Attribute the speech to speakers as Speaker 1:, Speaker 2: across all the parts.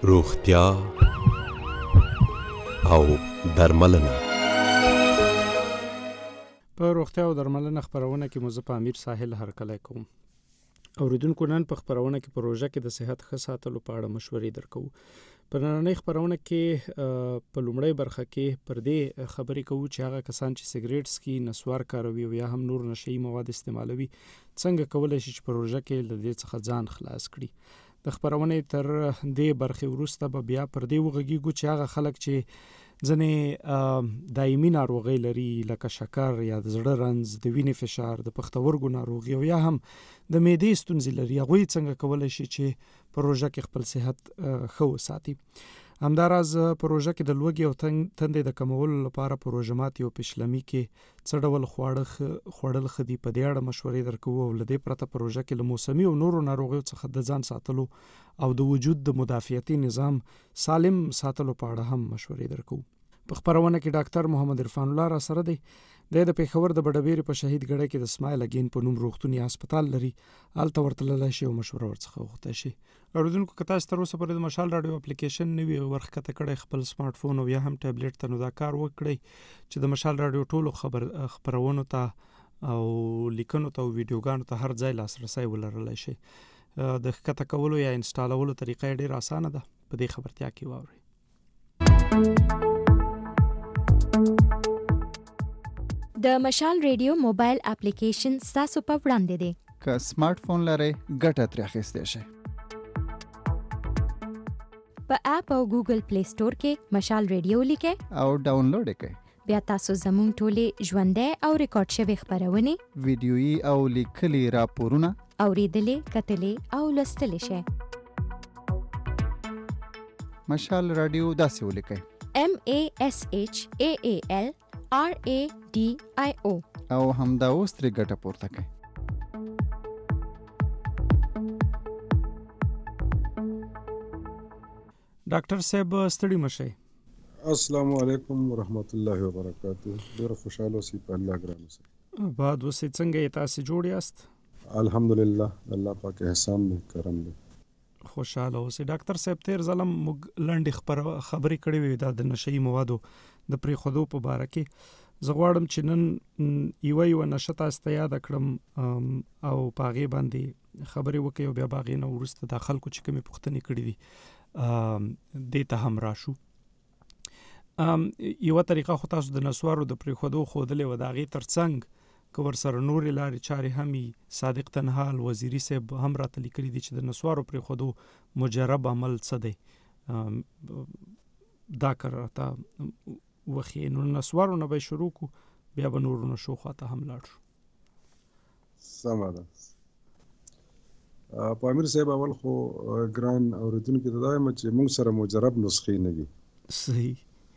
Speaker 1: روغتیا او درملنه.
Speaker 2: په روغتیا او درملنه خبرونه کې مو زه په امیر ساحل هرکلی کوم. اوریدونکو نن په خبرونه کې پروژه کې د صحت ښه ساتلو په اړه مشورې درکوو. په نننۍ خبرونه کې په لومړۍ برخه کې پر دې خبرې کوو چې هغه کسان چې سیګریټ څکي، نسوار کاروي او یا هم نور نشهیي مواد استعمالوي څنګه کولی شي چې پروژه کې له دې څخه ځان خلاص کړي. د خبرونې تر دې برخې وروسته به بیا پر دې وغږیږو چې هغه خلک چې ځنې دایمي ناروغۍ لري لکه شکر یا د زړه رنځ، د وینې فشار، د پښتورګو ناروغي او یا هم د معدې ستونزې لري، هغوی څنګه کولی شي چې پروژه کې خپل صحت ښه وساتي. همداراز پروژه کې د لوږې او تندې د کمولو لپاره پروژه ماتي او پیشلمي کې څه ډول خوړل ښه دي، په دې اړه مشورې درکوو او له دې پرته پروژه کې له موسمي او نورو ناروغیو څخه د ځان ساتلو او د وجود د مدافعتي نظام سالم ساتلو په اړه هم مشورې درکوو. په خبرونه کې ډاکټر محمد عرفان الله را سره دی. د پېښور د بډبېرې په شهید ګړی کې د اسماعیل اګین په نوم روغتوني هسپتال لري. هلته ورتللی شي او مشوره ورڅخه وغوښتی شي. اورېدونکو که تاسو تر اوسه پورې د مشال راډیو اپلیکیشن نه وي ورښکته کړی خپل سمارټ فون او یا هم ټابلیټ ته، نو دا کار وکړئ چې د مشال راډیو ټولو خبرونو ته او لیکنو ته او ویډیوګانو ته هر ځای لاسرسی ولرلی شي. د ښکته کولو یا انسټالولو طریقه یې ډېره اسانه ده. په دې خبرتیا کې واورئ.
Speaker 3: د مشال ریډیو موبایل اپلیکیشن ستاسو په وړاندې دی.
Speaker 4: که سمارټ فون لرئ ګټه ترې اخیستی شئ.
Speaker 3: په اپ او ګوګل پلی سټور کې مشال ریډیو لیکئ
Speaker 4: او ډاونلوډ یې کړئ.
Speaker 3: بیا تاسو زموږ ټولې ژوندۍ او ریکارډ شوې خبرونې،
Speaker 4: ویډیویي او لیکلي راپورونه
Speaker 3: اورېدلې، کتلې او لوستلی شئ.
Speaker 4: مشال راډیو داسې ولیکئ:
Speaker 3: MASHAALRADIO
Speaker 4: او همدا اوس ترې ګټه پورته کړئ.
Speaker 2: ډاکټر صاحب ستړي مشئ.
Speaker 5: السلام علیکم ورحمت الله وبرکاته. ډېر خوشاله اوسئ په الله ګران اوسئ.
Speaker 2: بعد اوسئ، څنګه یې تاسې جوړ یاست؟
Speaker 5: الحمدلله، الله پاک احسان دی، کرم دی.
Speaker 2: خوشاله اوسئ. ډاکټر صاحب تیر ځل موږ لنډې خبرې کړې وې دا د نشهیي موادو د پرېښودو په باره کې. زه غواړم چې نن یوه نشه تاسو ته یاده کړم او په هغې باندې خبرې وکړئ او بیا په هغې نه وروسته دا خلکو چې کومې پوښتنې کړي دي دې ته هم راشو. یوه طریقه خو تاسو د نسوارو د پرېښودو ښودلې وه، د هغې تر څنګ که ورسره نورې لارې چارې هم وي. صادق تنحال وزیري صاحب هم راته لیکلي دي چې د نسوارو پرېښودو مجرب عمل څه دی. دا کار راته وښیي. نو نسوارو نه به یې شروع کړو، بیا به نورو نشو خواته هم لاړ شو.
Speaker 5: سمه ده. په امیر صاحب اول خو ګران اورېدونکي ته دا یم چې موږ سره مجرب نسخې نه وي.
Speaker 2: صحیح.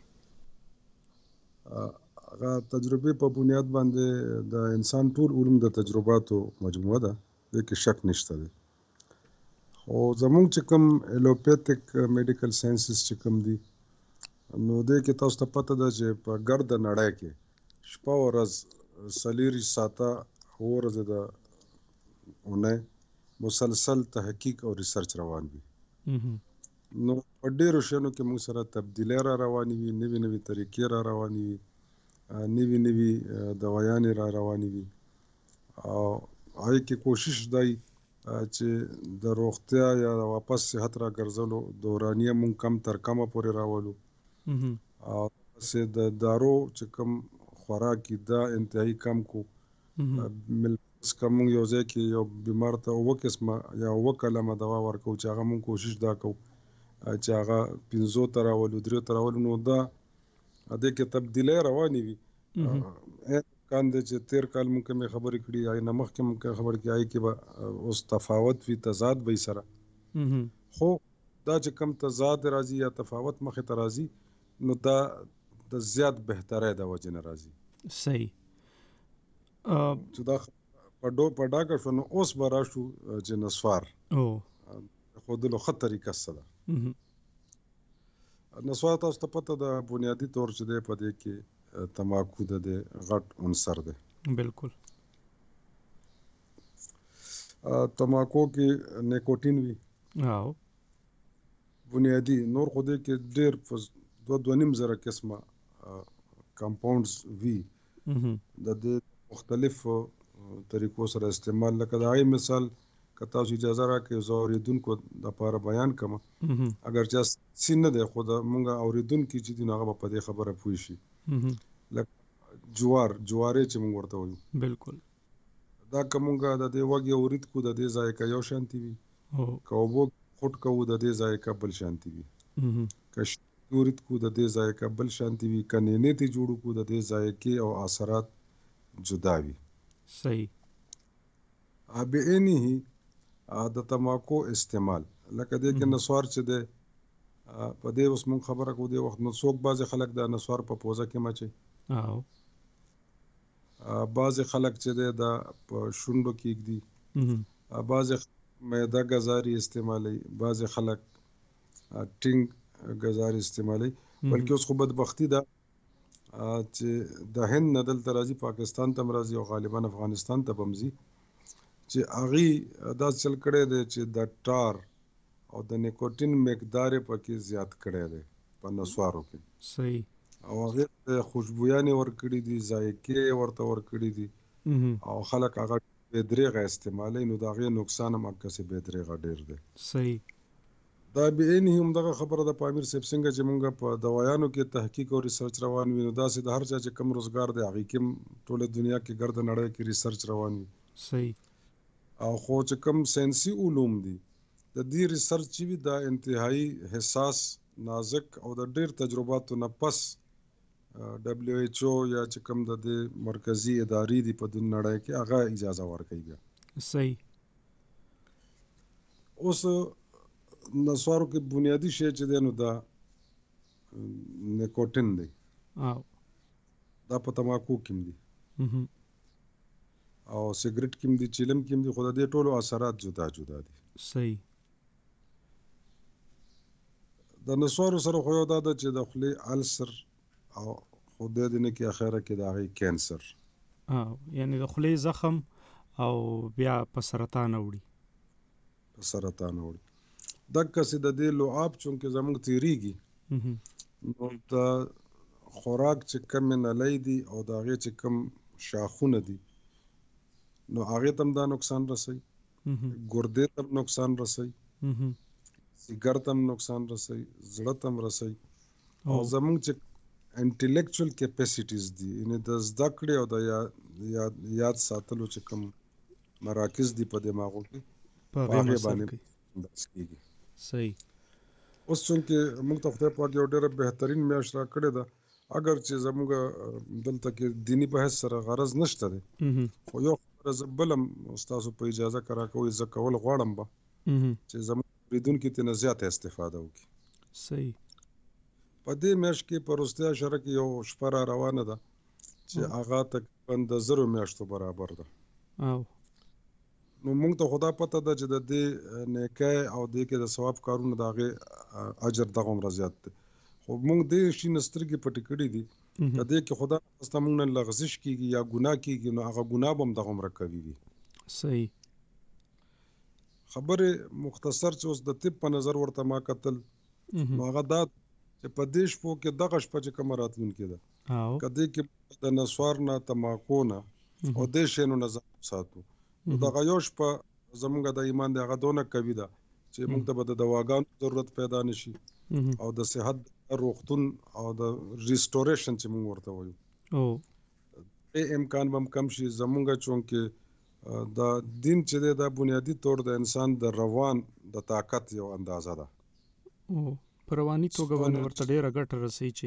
Speaker 5: هغه تجربې په بنیاد باندې د انسان ټول علوم د تجرباتو مجموعه ده، دې کې شک نشته دی. خو زموږ چې کوم ایلوپیتک میډیکل ساینسز چې کوم دي، نو دې کې تاسو ته پته ده چې په ګرده نړۍ کې شپه ورځ 24 ساعته ورځې د اونۍ مسلسل تحقیق او ریسرچ روان وي. نو په ډېرو شیانو کې موږ سره تبدیلۍ را روانې وي، نوي نوي طریقې را روانې وي، نوي نوي دوایانې را روانې وي. او هغې کې کوشش دی چې د روغتیا یا واپس صحت را ګرځولو دورانیه موږ کم تر کمه پورې راولو. او داسې د دارو چې کوم خوراک دي دا انتهایي کم کو. که موږ یو ځای کې یو بیمار ته 9 قسمه یا 9 کلمه دوا ورکوو چې هغه موږ کوشش دا کوو چې هغه 5 ته راولو، 3 ته راولو، نو دا دې کې تبدیلۍ روانې وي. امکان دی چې تېر کال موږ کومې خبرې کړي یا نه مخکې موږ کومې خبرې کړي هغې کې به اوس تفاوت وي، تضاد به یې سره. خو دا چې کوم تضاد راځي یا تفاوت مخې ته راځي، نو دا د زیات بهترۍ د وجې نه راځي.
Speaker 2: صحیح.
Speaker 5: چې دا په ډاګه شو، نو اوس به راشو چې نسوار ښودلو ښه طریقه څه ده. نسوار تاسو ته پته ده بنیادي طور چې دی په دې کې تماکو د غټ عنصر دی.
Speaker 2: بالکل.
Speaker 5: تماکو کې نیکوټین وي. بنیادی نور خو دې کې ډېر 2.5 قسمه کمپاونډز وي د دې مختلفو طریقو سره استعمال. لکه د هغې مثال که تاسو اجازه راکړئ زه اورېدونکو دپاره بیان کړم، اگر چا سین نه دی خو د مونږ اورېدونکي چې دي نو هغه به په دې خبره پوه شي. لکه جوارې چې مونږ ورته وایو،
Speaker 2: بالکل
Speaker 5: دا که مونږ د دې وږې اورید کو د دې ذایقه یو شانتي وي، که اوبو خوټ کوو د دې ذایقه بل شانتي وي، که اورید کو د دې ذایقه بل شانتي وي، که نینې ته جوړو کو د دې ذایقې او اثرات جدا وي.
Speaker 2: صحیح.
Speaker 5: بعینه د تماکو استعمال لکه دې کې نسوار چې دی په دې اوس مونږ خبره کوو دې وخت نو څوک بعضې خلک د نسوار په پوزه کې مچوي، بعضې خلک چې دی دا په شونډو کې ږدي، بعضې معده ګزاري استعمالوي، بعضې خلک ټینګ ګزاري استعمالوي. بلکې اوس خو بدبختي ده چې د هند نه دلته راځي پاکستان ته هم راځي او غالبا افغانستان ته به هم ځي چې هغې دا چل کړی دی چې د ټار او د نیکوټین مقدار یې پکې زیات کړی دی په نسوارو کې.
Speaker 2: صحیح.
Speaker 5: او هغې ته خوشبویانې ورکړي دي، ذایقې ورته ورکړي دي او خلک هغه بې دریغه استعمالوي، نو د هغې نقصان هم هغسې بې دریغه ډېر دی.
Speaker 2: صحیح.
Speaker 5: دا بعینه همدغه خبره د پامیر صاحب څنګه چې مونږ په دوایانو کې تحقیق او ریسرچ روان وي، نو داسې د هر چا چې کم روزګار دی هغې کې هم ټوله دنیا کې ګرده نړۍ کې ریسرچ روان وي.
Speaker 2: صحیح.
Speaker 5: او خو چې کم ساینسي علوم دي د دې ریسرچ چې وي دا انتهایی حساس، نازک او د ډېر تجرباتو نه پس WHO یا چې کم د دې مرکزي ادارې دي په دنیا نړۍ کې هغه اجازه ورکوي بیا.
Speaker 2: صحیح.
Speaker 5: اوس نسوارو کې بنیادي شی چې دی نو دا نیکوټین دی، دا په تماکو کې هم دي او سګریټ کې هم دي، چیلم کې هم دي، خو د دې ټولو اثرات جدا جدا دي.
Speaker 2: صحیح.
Speaker 5: د نسوارو سره خو یو دا ده چې د خولې السر او خدای دې نه کړي اخره کې د هغې کینسر،
Speaker 2: یعنې د خولې زخم او بیا په سرطان اوړي. دقسې د دې لعاب چونکې زموږ تېرېږي نو د خوراک چې کمې نلۍ دي او د هغې چې کم شاخونه دي نو هغې ته هم دا نقصان رسوي، ګردې ته هم نقصان رسوي، سیګر ته هم نقصان رسوي، زړه ته هم رسوي. او زموږ چې انټلیکچوال کیپیسیټیز دي یعنې د زده کړې او د یاد ساتلو چې کوم مراکز دي په دماغو کې په هغې باندې انداز کېږي. صحیح.
Speaker 5: اوس چونکې موږ ته خدای پاک یو ډېره بهترین میاشت را کړې ده، اگر چې زموږ دلته کې دیني بحث سره غرض نشته دی خو یو خبره زه بل هم ستاسو په اجازه که راکوئ زه کول غواړم به چې زموږ اورېدونکي ترېنه زیاته استفاده وکړي.
Speaker 2: صحیح.
Speaker 5: په دې میاشت کې په وروستۍ اشاره کې یو شپه را روانه ده چې هغه تقریبا د 1000 میاشتو برابر ده. نو موږ ته خو دا پته ده چې د دې نیکۍ او دې کې د ثواب کارونه د هغې اجر دغومره زیات دی، خو موږ دې شي نه سترګې پټې کړي دي په دې کې خو دا ناسته موږ نه لغزش کېږي یا ګناه کېږي نو هغه ګناه به هم دغومره قوي وي.
Speaker 2: صحیح.
Speaker 5: خبرې مختصر چې اوس د طب په نظر ورته ما کتل نو هغه دا چې په دې شپو کې دغه شپه چې کومه راتلونکې ده که دې کې د نسوار نه تماکو نه او دې شیانو نه ځان ساتو نو دغه یو شپه زموږ د ایمان د هغه دونه قوي ده چې موږ ته به د دواګانو ضرورت پیدا نشي او د صحت روغتون او د ریسټوریشن چې موږ ورته وایو امکان به هم کم شي. زموږ چونکې د دین چې دی دا بنیادي طور د انسان د روان د طاقت یو اندازه ده،
Speaker 2: په رواني توګه باندې ورته ډېره ګټه رسوي چې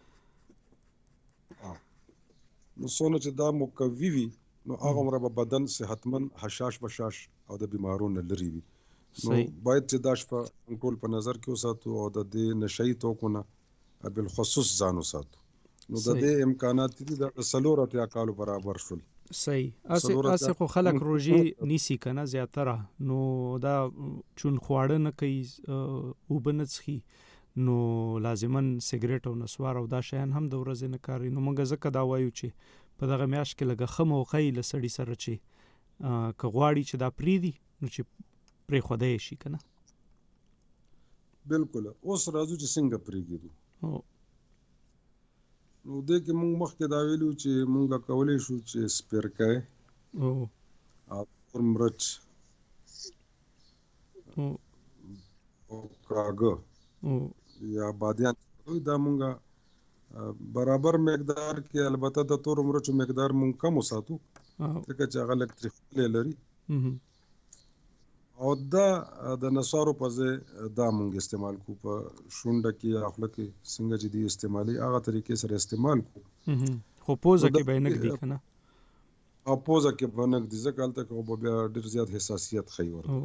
Speaker 5: نو څونه چې دا مقوي وي نو هغومره به بدن صحتمند حشاش بشاش او د بیمارو نه لرې وي. نو باید چې دا شپه ټول په نظر کې وساتو او د دې نشهیي توکو نه بالخصوص ځان وساتو. نو د دې امکانات دي د 4 کالو برابر شول.
Speaker 2: صحیح. اسې خو خلک روژې نیسي که نه زیاتره نو دا چون خواړه نه کوي اوبه نه څښي نو لازماً سګریټ او نسوار او دا شیان هم د ورځې نه کاروي. نو موږ ځکه دا وایو چې په دغه میاشت کې لږه ښه موقع یي له سړي سره چې که غواړي چې دا پرېږدي نو چې پرېښوده یې شي که نه.
Speaker 5: بالکل اوس راځو چې څنګه پرېږدو.
Speaker 2: او
Speaker 5: نو دې کې موږ مخکې دا ویلو چې موږ کولی شو چې سپیرکۍ
Speaker 2: او
Speaker 5: او تور مرچ
Speaker 2: او
Speaker 5: او کاږه
Speaker 2: او
Speaker 5: یا بادیان دا موږ برابر مقدار کې، البته د تور مرچو مقدار موږ کم وساتو ځکه چې هغه لږ تریخوالی لري، او دا د نصوارو په ځای دا موږ استعمال کو په شونډه کې یا خوله کې څنګه چې دی استعمالي هغه طریقې سره استعمال کو.
Speaker 2: خو پوزه کې به نه ږدي که نه؟
Speaker 5: او پوزه کې به نه ږدي ځکه هلته کې خو به بیا ډېر زیات حساسیت ښیي ورته.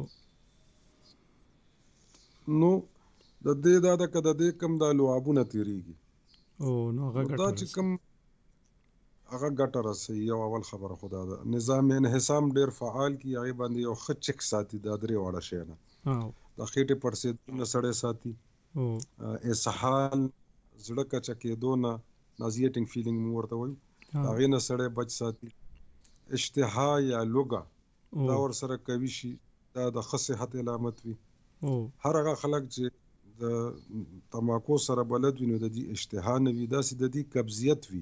Speaker 5: نو د دې دا ده که د دې کم دا لعابونه تېرېږي
Speaker 2: نو هغه
Speaker 5: دا چې کوم هغه ګټه رسوي. یو اول خبره خو دا ده نظام انحسام ډېر فعال کي، هغې باندې یو ښه چک ساتي دا درې واړه شیانه. د خېټې پړسېدو نه سړی ساتي، اسهال زړه کچه کېدو نه نازیټینګ فیلینګ مو ورته وایو هغې نه سړی بچ ساتي. اشتها یا لوږه دا ورسره قوي شي، دا د ښه صحت علامت وي. هر هغه خلک چې د تماکو سره بلد وي نو د دې اشتها نه وي، داسې د دې قبضیت وي.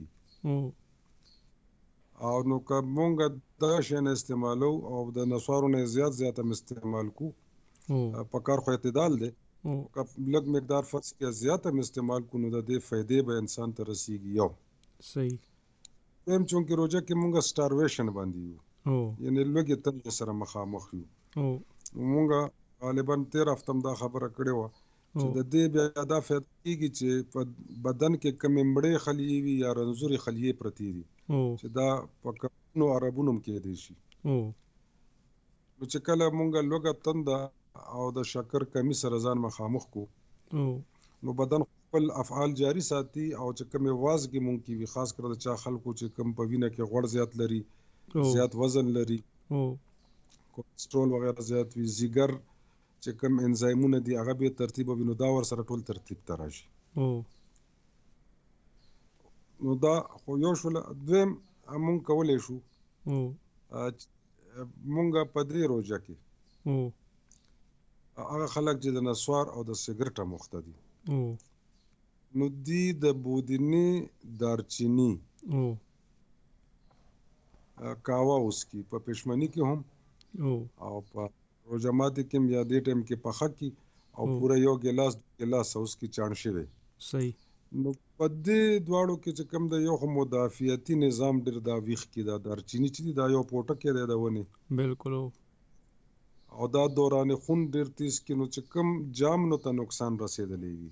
Speaker 5: او نو که مونږ دا شیان استعمالو او د نصوارو نه زیات هم استعمال کو، په کار خو اعتدال دی، که لږ مقدار فرض کړه زیات هم استعمال کو نو د دې فایدې به انسان ته رسیږي. یو
Speaker 2: صحیح
Speaker 5: دویم چونکې روژه کې مونږ سټارویشن باندې یو، یعنې لږې تندې سره مخامخ یو. مونږ غالبا تېر هفته هم دا خبره کړې وه چې د دې بیا دا فایده کېږي چې په بدن کې کمې مړې خلیې وي یا رنځورې خلیې پرتې دي چې دا په کمونو عربونو هم کېدی شي. نو چې کله مونږ لوږه تنده او د شکر کمی سره ځان مخامخ کو نو بدن خپل افعال جاری ساتي، او چې کمې وازګې مونږ کې وي خاص کر د چا خلکو چې کم په وینه کې غوړ زیات لري، زیات وزن لري، کولیسټرول وغیره زیات وي، ځیګر چې کم انزایمونه دي هغه به ترتیب وي نو دا ورسره ټول ترتیب ته راشي. نو دا خو یو شوله. دویم مونږ کولی شو مونږ په دې روژه کې هغه خلک چې د نسوار او د سګرټه مخته دي نو دی د بودینی دارچینی کاوا اوسکي په پښمنی کې هم او په روژه ماتي کې یا دې ټیم کې پخه کی او پورا یو ګلاس اوسکي چاڼ شوی.
Speaker 2: صحیح.
Speaker 5: نو په دې دواړو کې چې کوم د یو خو مدافعتي نظام ډېر دا ویښ کی دا دارچینی چې دا یو پوټکی دی د ونې
Speaker 2: بالکل،
Speaker 5: او دا دوران خون ډېر تیز کې نو چې کوم جام نو ته نقصان رسېدلی وي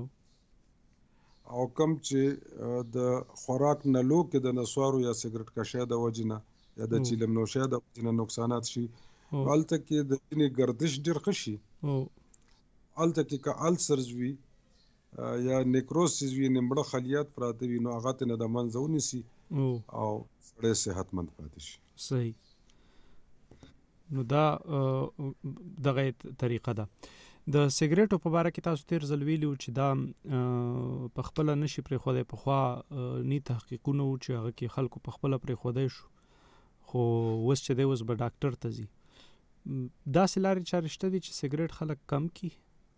Speaker 5: او کم چې د خوراک نه لو کې د نسوارو یا سګرټ کشۍ د وجې نه یا د چیلم نوشۍ د وجې نه نقصانات شي، هلته کې د وینې گردش ډېر ښه شي. هلته کې که السرز وي یا نیکروسیس وي، مړه خلیات پراته وي نو هغه ترې نه د منځه ونیسي او سړی صحتمند پاتې شي.
Speaker 2: صحیح. نو دا دغه طریقه ده. د سګریټو په باره کې تاسو تیر ځل ویلي وو چې دا په خپله نشي پرېښودی، پخوا ني تحقیقونه وو چې هغه کې خلکو په خپله پرېښودی شو، خو اوس چې دی اوس به ډاکټر ته ځي. داسې لارې چارې شته دي چې سګریټ خلک کم کړي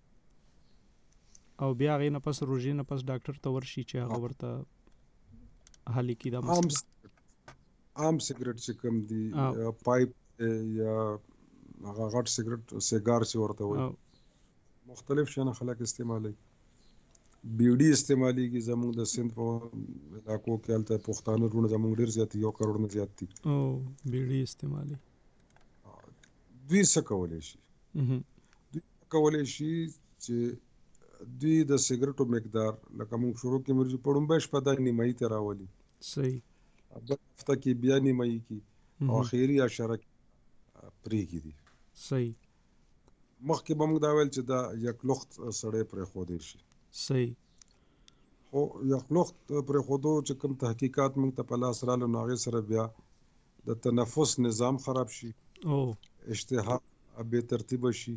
Speaker 2: او بیا هغې نه پس روژې نه پس ډاکټر ته ورشي چې هغه ورته حل کړي دا مسله؟
Speaker 5: عام سګریټ چې کوم دي پایپ یا هغه غټ سګریټ سیګار چې ورته وایي مختلف شیان خلک استعمالوي. بیډي استعمالیږي زموږ د سند په علاقو کې، هلته پښتانه وروڼه زموږ ډېر زیات دي، 1 کروڑ نه زیات دي.
Speaker 2: بیډي استعمالي
Speaker 5: دوی څه کولی شي؟ دوی کولی شي چې دوی د سګریټو مقدار لکه موږ شروع کې مرجي په لومبۍ شپه دا نیمایي ته راولي.
Speaker 2: صحیح.
Speaker 5: بل هفته کې بیا نیمایي کې او اخري عشره کې پرېږدي.
Speaker 2: صحیح.
Speaker 5: مخکې به موږ دا ویل چې دا یکلوخت سړی پرېښودی شي.
Speaker 2: صحیح.
Speaker 5: خو یکلوخت پرېښودو چې کوم تحقیقات موږ ته په لاس راغله نو هغې سره بیا د تنفس نظام خراب شي، اشتها بې ترتیبه شي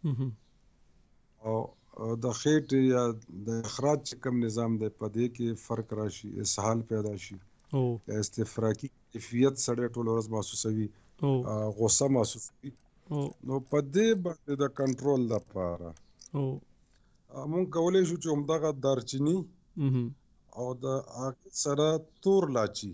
Speaker 5: او د خېټې یا د اخراج چې کوم نظام دی په دې کې فرق راشي، اسهال پیدا شي یا استفراقي کیفیت سړی ټول ورځ محسوسوي، غوسه محسوسوي. نو په دې باندې د کنټرول لپاره مونږ کولی شو چې همدغه دارچینی او د هغې سره تور لاچي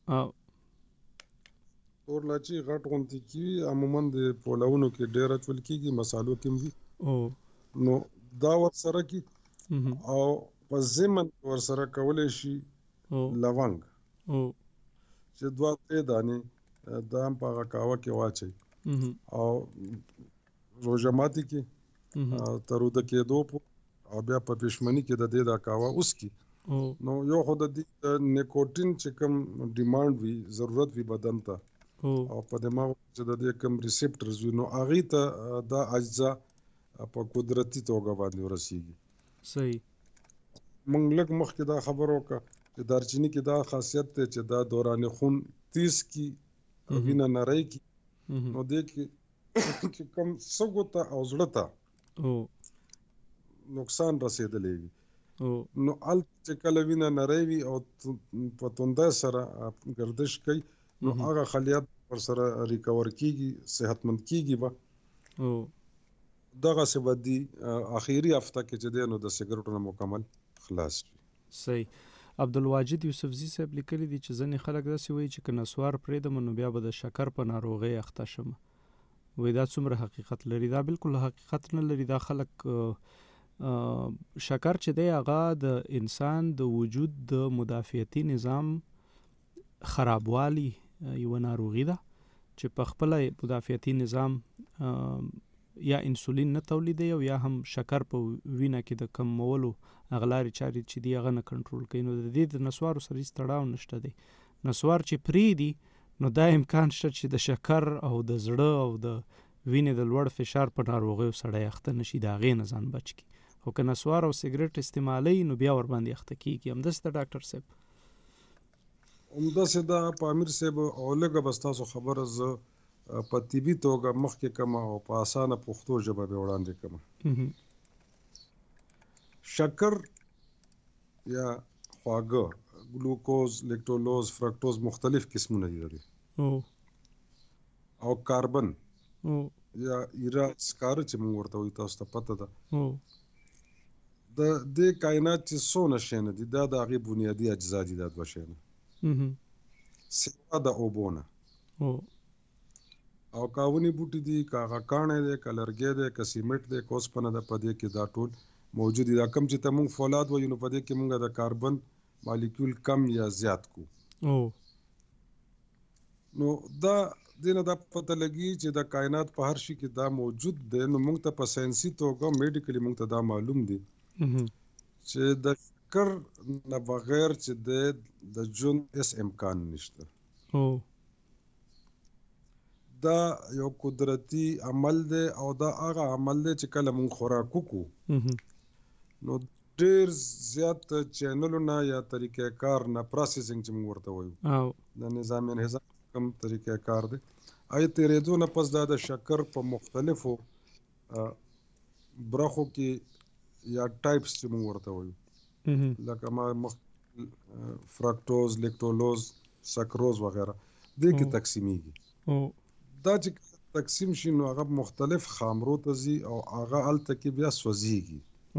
Speaker 5: غټ غونتې کېږي، عموما د پولونو کې ډېر اچول کېږي، مسالو کې هم وي، نو دا ورسره کي او په ضمن ورسره کولی شي لونګ چې 2-3 دانې دا هم په هغه قهوه کې واچوي او روژه ماتي کې تر اوده کېدو او بیا په پښمني کې د دې دا قهوه وڅکي. نو یو خو د دې نیکوټین چې کوم ډیمانډ وي، ضرورت وي بدن ته او په دماغ چې د دې کوم ریسپټرز وي، نو هغې ته دا اجزا په قدرتي توګه باندې ورسیږي.
Speaker 2: صحیح.
Speaker 5: موږ لږ مخکې دا خبر وکړه چې دارچیني کې دا خاصیت دی چې دا دوران خون تیز کی، وینه نری کی، نو دې کې چې کوم سږو ته او زړه ته نقصان رسېدلی وي، نو هلته چې کله وینه نری وي او په توندۍ سره گردش کوي، نو هغه خلیات ورسره ریکور کېږي، صحتمند کېږي به. دغسې به دي اخري هفته کې چې دی نو د سګرټو نه مکمل خلاص وي.
Speaker 2: صحیح. عبدالواجد یوسفزي صاحب لیکلي دي چې ځینې خلک داسې وایي چې که نسوار پرېږدم نو بیا به د شکر په ناروغۍ اخته شم. وایي دا څومره حقیقت لري؟ دا بالکل حقیقت نه لري. دا خلک شکر چې دی هغه د انسان د وجود د مدافعتي نظام خرابوالی یوه ناروغي ده چې په خپله مدافعتي نظام یا انسولین نه تولیدوي او یا هم شکر په وینه کې د کمولو هغه لارې چارې چې دي هغه نه کنټرول کوي. نو د دې د نسوارو سره هېڅ تړاو نشته دی. نسوار چې پرېږدي نو دا امکان شته چې د شکر او د زړه او د وینې د لوړ فشار په ناروغیو سړی اخته نشي، د هغې نه ځان بچ کړي. خو که نسوار او سګرټ استعمالوي نو بیا ورباندې اخته کېږي. همداسې ده ډاکټر صاحب؟
Speaker 5: همداسې ده په امیر صاحب. او لږه به ستاسو خبره زه په طبي توګه مخکې کړم او په اسانه پښتو ژبه به وړاندې کړم. شکر یا خواږه، ګلوکوز، لیکټولوز، فرکټوز مختلف قسمونه دي او کاربن یا ایرا سکاره چې موږ ورته وایو، تاسو ته پته ده. د دې کائنات چې څونه شیانه دي دا د هغې بنیادي اجزا دي، دا دوه شیانه سوا د اوبو نه. او که ونې بوټي دي، که هغه کاڼی دی، که لرګی دی، که سیمنټ دی، که اوسپنه ده، په دې کې دا ټول موجود دي. دا کوم چې ته موږ فولاد وایو نو په دې کې موږ د کاربن مالیکول کم یا زیات کو. نو دا دې نه دا پته لګي چې د کائنات په هر شي کې دا موجود دی. نو موږ ته په ساینسي توګه میډیکلي موږ ته دا معلوم دي چې د شکر نه بغیر چې د ژوند هېڅ امکان نشته. دا یو قدرتي عمل دی او دا هغه عمل دی چې کله موږ خوراک وکړو نو ډېر زیات چینلونه یا طریقه کار نه، پروسیسنګ چې موږ ورته وایو، د نظام انهضام کوم طریقه کار دی، هغې تېرېدو نه پس دا د شکر په مختلفو برخو کې یا ټایپس چې موږ ورته وایو، لکه ما فرکټوز، لیکټولوز، سکروز وغیره، دې کې تقسیمیږي. دا چې تقسیم شي نو هغه مختلف خامرو ته ځي او هغه هلته کې بیا سوځېږي.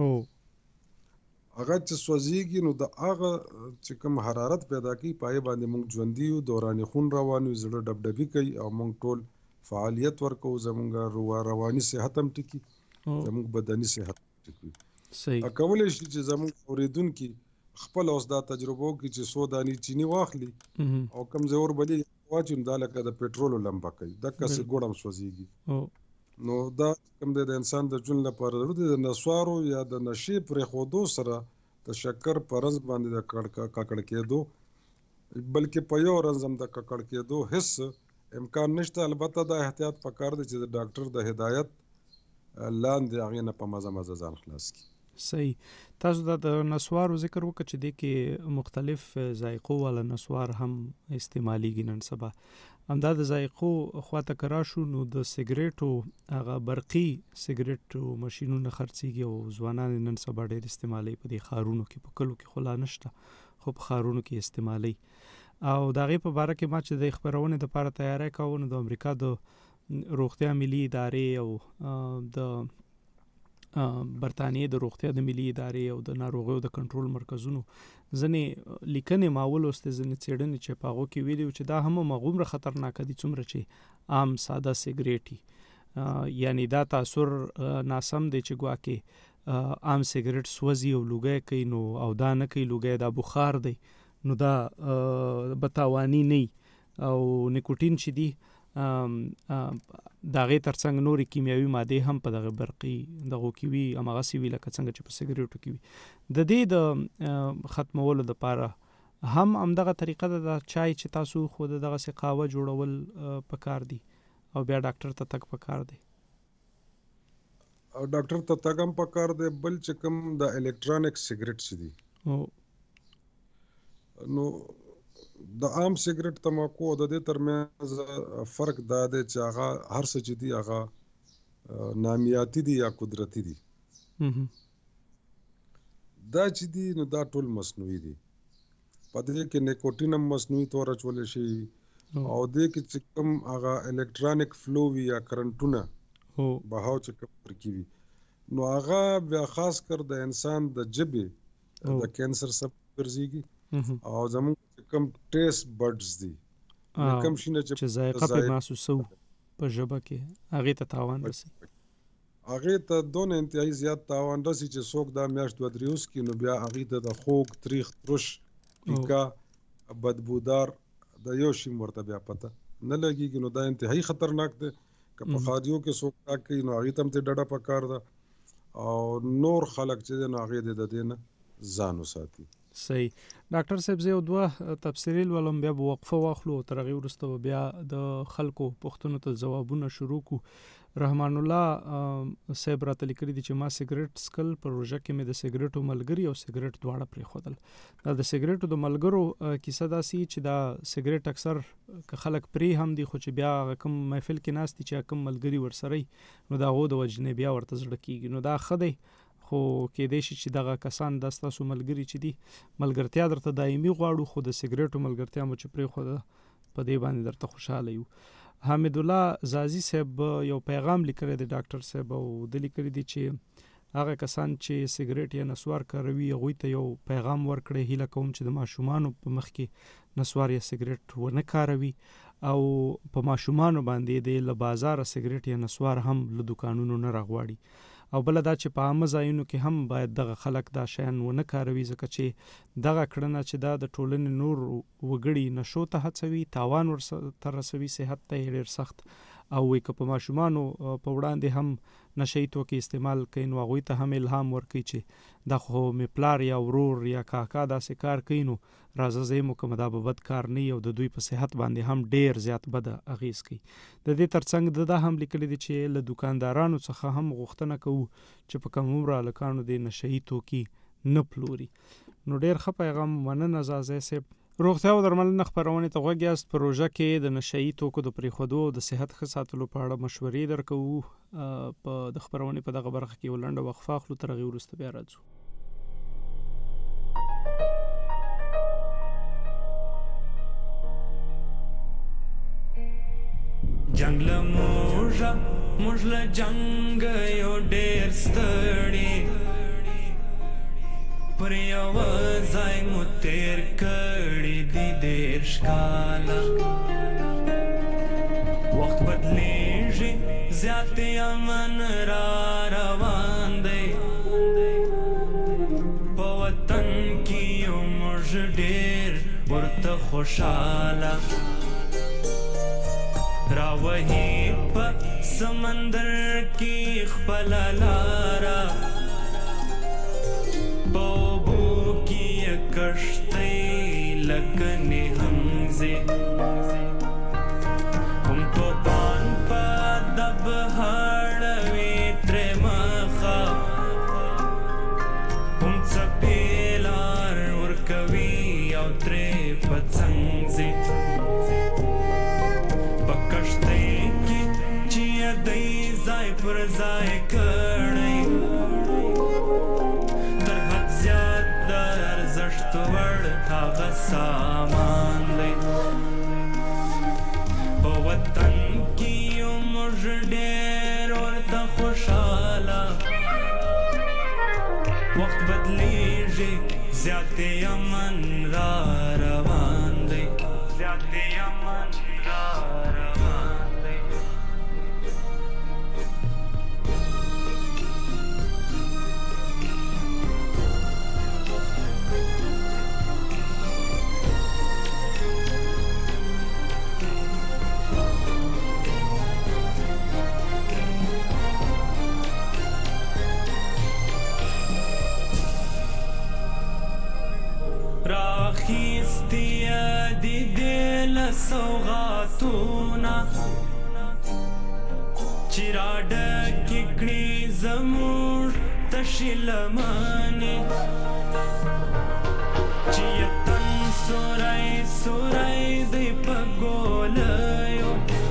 Speaker 5: هغه چې سوځېږي نو د هغه چې کوم حرارت پیدا کوي په هغې باندې موږ ژوندي یو، دوران خون روان وي، زړه ډبډبي کوي او موږ ټول فعالیت ورکوو، زموږ رواني صحت هم ټیکي، زموږ بدني صحت هم ټیکي. کولی شي چې زموږ اورېدونکي خپل اوس دا تجربه وکړي چې څو دانې چیني واخلي او کوم ځای وربلېږي واچوي، دا لکه د پټرولو لمبه کوي، دقسې ګوړ هم سوځېږي. نو دا کوم دی د انسان د ژوند لپاره ضروري دی. د نسوارو یا د نشې پرېښودو سره د شکر په رنځ باندې د ککړ کېدو، بلکې په یو رنځ هم د ککړ کېدو هېڅ امکان نشته. البته دا احتیاط پکار دی چې د ډاکټر د هدایت لاندې هغې نه په مزه مزه ځان خلاص کړي.
Speaker 2: صحیح. تاسو دا د نسوارو ذکر وکړه چې دې کې مختلف ذایقو والا نسوار هم استعمالیږي نن سبا. همدا د ذایقو خواته که راشو نو د سګرټو هغه برقي سګرټو ماشینونه خرڅېږي او ځوانان نن سبا ډېر استعمالوي. په دې ښارونو کې، په کلو کې خو لا نشته، خو په ښارونو کې استعمالوي. او د هغې په باره کې ما چې د خپرونې دپاره تیاری کوو نو د امریکا د روغتیا ملي ادارې او د برتانیې د روغتیا د ملي ادارې او د ناروغیو د کنټرول مرکزونو ځنې لیکنې ما ولوستې ځنې څېړنې چې په هغو کې ویلي چې دا هم همغومره خطرناک دي څومره چې عام ساده سګریټ یعنی دا تاثر ناسم دی چې ګواکې عام سګریټ سوځي او لوګی کوي نو او دا نه کوي لوګی دا بخار دی نو دا بتاوانی نه او نیکوټین چې دی داغه ترڅنګ نورې کیمیاوي ماده هم په دغه برقي دغه کې وي امغه سی وی لکه څنګه چې په سګریټو کې وي د دې د ختمولو لپاره هم دغه طریقه د چای چې تاسو خود دغه سي قهوه جوړول پکار دي او بیا ډاکټر ته تک پکار دي
Speaker 5: او ډاکټر ته تک هم پکار دي بل چې کوم د الکترونیک سګریټ دي نو د عام سګریټ تماکو د دې ترمنځ فرق دا دی چې هغه هر څه چې دی هغه نامیاتي دي یا قدرتي دي دا چې دی نو دا ټول مصنوعي دي په دې کې نیکوټین هم مصنوعي تور اچول شي او دې کې چې کوم هغه الکترونیک فلو وی یا کرنټونه بهاو چې کوم ترکیبي نو هغه بیا خاص کر د انسان د جبه د کینسر سبب ګرځيږي او زموږ کم ټیسټ بډز دي کم شینه
Speaker 2: چې ذائقه په محسوسو په ژبه کې هغه ته تاوان رسي
Speaker 5: هغه ته دونه انتهایی زیات تاوان رسي چې څوک دا میاشت و دریوس کې نو بیا هغه ته د خوګ تاریخ ترش پیکا بدبودار د یو شی مرته بیا پته نه لګيږي نو دا انتهایی خطرناک دی که په خاریو کې څوک تا کوي نو هغه تم ته ډډه پکار ده او نور خلک چې نه هغه د دینه ځانو ساتي
Speaker 2: صحیح ډاکټر صاحب زه دوه تفسیری ولوم بیا وقفه واخلو تر هغه وروسته بیا د خلکو پوښتنو ته ځوابونه شروع کو رحمان الله صاحب راته لیکلي دي چې ما سیګریټ سکل پروژه کې مې د سیګریټو ملګری او سیګریټ دواړه پرې خودل دا د سیګریټو د ملګرو کیسه دا سی چې دا سیګریټ اکثر که خلک پرې هم دي خو چې بیا کوم محفل کې ناستي چې کوم ملګری ورسره نو دا غو د وجنه بیا ورته زړه کیږي نو دا خدای خو کې دې شي چې دغه کسان د تاسو ملګری چې دي ملګرتیا درته دایمي غواړو خو د سیګریټو ملګرتیا مو چې پرې خو په دې باندې درته خوشاله یو حمید الله زازی صاحب یو پیغام لیکلی دی ډاکټر صاحب او د لیکلی دی چې هغه کسان چې سیګریټ یا نسوار کاروي هغوی ته یو پیغام ورکړي هیله کوم چې د ماشومانو په مخ کې نسوار یا سیګریټ ونه کاروي او په ماشومانو باندې د له بازار سیګریټ یا نسوار هم له دکانونو نه راغواړي او بل دا چې په عامه ځایونو کې هم باید دغه خلک دا شیان ونه کاروي ځکه چې دغه کړنه چې دا د ټولنې نور وګړي نشو ته هڅوي تاوان ورته رسوي صحت ته ډېر سخت او که په ماشومانو په وړاندې هم نشي توکي استعمال کوي نو هغوی ته هم الهام ورکوي چې دا خو مې پلار یا ورور یا کاکا داسې کار کوي نو راځه زه مو کوم دا به بد کار نه او د دوی په صحت باندې هم ډیر زیات بد اغیز کوي د دې ترڅنګ دا هم لیکل دي چې له دکاندارانو څخه هم غوښتنه کوو چې په کوم عمر الکانو د نشي توکي نه پلوري نو ډیر ښه پیغام مننه زازه سه روغتیا او درملنه خبرونه ته غوږیاست پروژه کې د نشي توکو د پریخودو د صحت ښه ساتلو په اړه مشورې درکو په د خبرونه په دغه برخه کې ولنډه وقفه اخلو تر هغه وروسته بیا راځو
Speaker 6: جنگ لموجه مجله جنگ یو ډیر ستړي پر یو ځای مو تیر کړي دي ډیر شکاله وخت بدلیږي زیات امن را روان دی په وطن کې یو موږ ډیر ورته خوشاله راوهی په سمندر کې خپل لارا بوبو کې کشتۍ لکنه همزه کوم توپان په دب هړوي تر مخه کوم څپېلار ورکوي او ترې پڅنګزه پر ځای کړی تر حد زیات د ارزښت وړ هغه سامان دی په وطن کې یو موږ ډېر ورته خوشاله وخت بدلیږي زیات یمن را روان دی زیات یمن را روان دی راخیستی دی دل سوغاتونا چی را ډکې کړي زموږ تشې لمنې چې یتن سوری سوری دی په ګولیو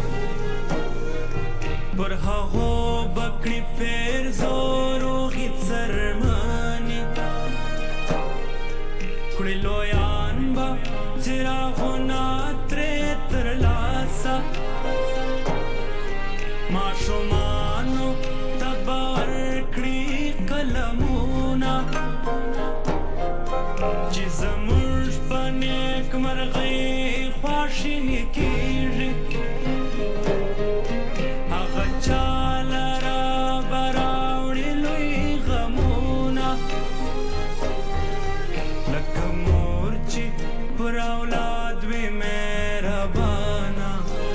Speaker 6: پر هغو بکړي پیر زوروغې څرمنې کړي لویان به څراغونه ترې ترلاسه ماشومانو ته به ورکړي قلمونه چې زموږ په نیکمرغۍ خواشیني کېږي هغه چا لره به راوړي لوی غمونه لکه مور چې پر اولاد وي مهربانه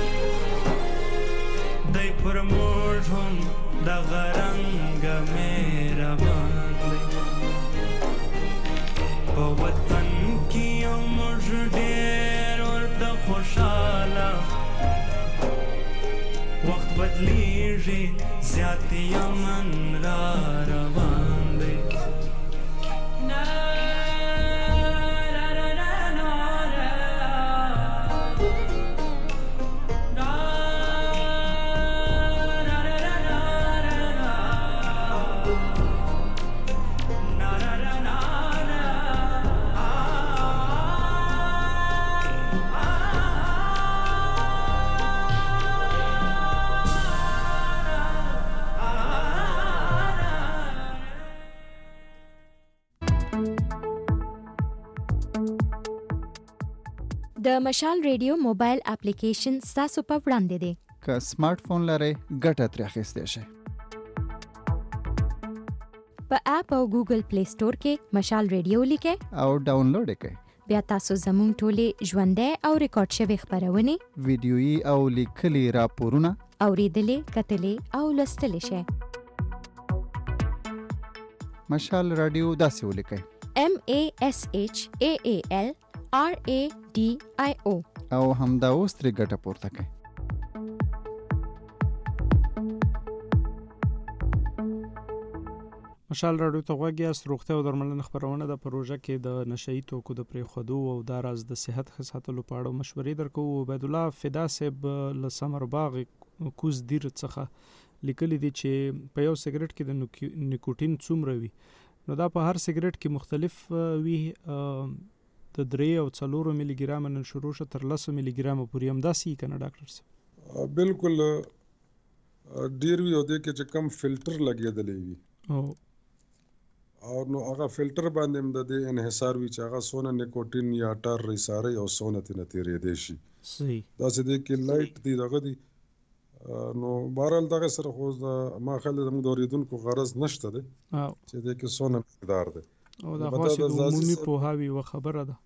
Speaker 6: دی پر موږ هم دغه رنګه مهربان دی په وطن کې یو موږ ډېر ورته خوشحاله وخت بدلیږي زیات یمن را روان دی
Speaker 3: د مشال ریډیو موبایل اپلیکیشن ستاسو په وړاندې دی.
Speaker 4: که سمارټ فون لرئ ګټه ترې اخیستی شئ.
Speaker 3: په اپ او ګوګل پلی سٹور کې مشال ریډیو لیکئ
Speaker 4: او ډاونلوډ یې کړئ.
Speaker 3: بیا تاسو زموږ ټولې ژوندۍ او ریکارډ شوې خپرونې
Speaker 4: ویډیویي او لیکلي راپورونه
Speaker 3: اوریدلې کتلې او لوستلی شئ.
Speaker 4: مشال راډیو داسې ولیکئ
Speaker 3: MASHAALRADIO
Speaker 4: او همدا اوس ترې ګټه پورته کړئ.
Speaker 2: مشال راډیو ته غوږ یاست. روغتیا او درملنه خپرونه د پروژه کې د نشهیي توکو د پرېښودو او دا راز د صحت ښه ساتلو په اړه مشورې درکوو. عبید الله فدا صاحب له ثمر باغ کوز دیر څخه لیکلي دي چې په یو سګرټ کې د نیکوټین څومره وي. نو دا په هر سګرټ کې مختلف وي، د 3 او 4 ملي ګرام نن شروع شه تر 10 ملي ګرام پورې هم داسې کنه ډاکټر صاحب؟
Speaker 5: بالکل ډیر وی او د کې چې کم فلټر لګیدلې وي او نو هغه فلټر باندې د انحصار وی چې هغه سونه نیکوټین یا ټر ریساره او سونه تنه تیرې دي شي. صحیح دا چې د کې لایټ دی دغه دی. نو بهرحال دغه سره خو ما خلک زموږ د اوریدونکو غرض نشته دی چې د کې سونه مقدار دی
Speaker 2: او دا خاصه د عمومي پوهاوی و خبره ده.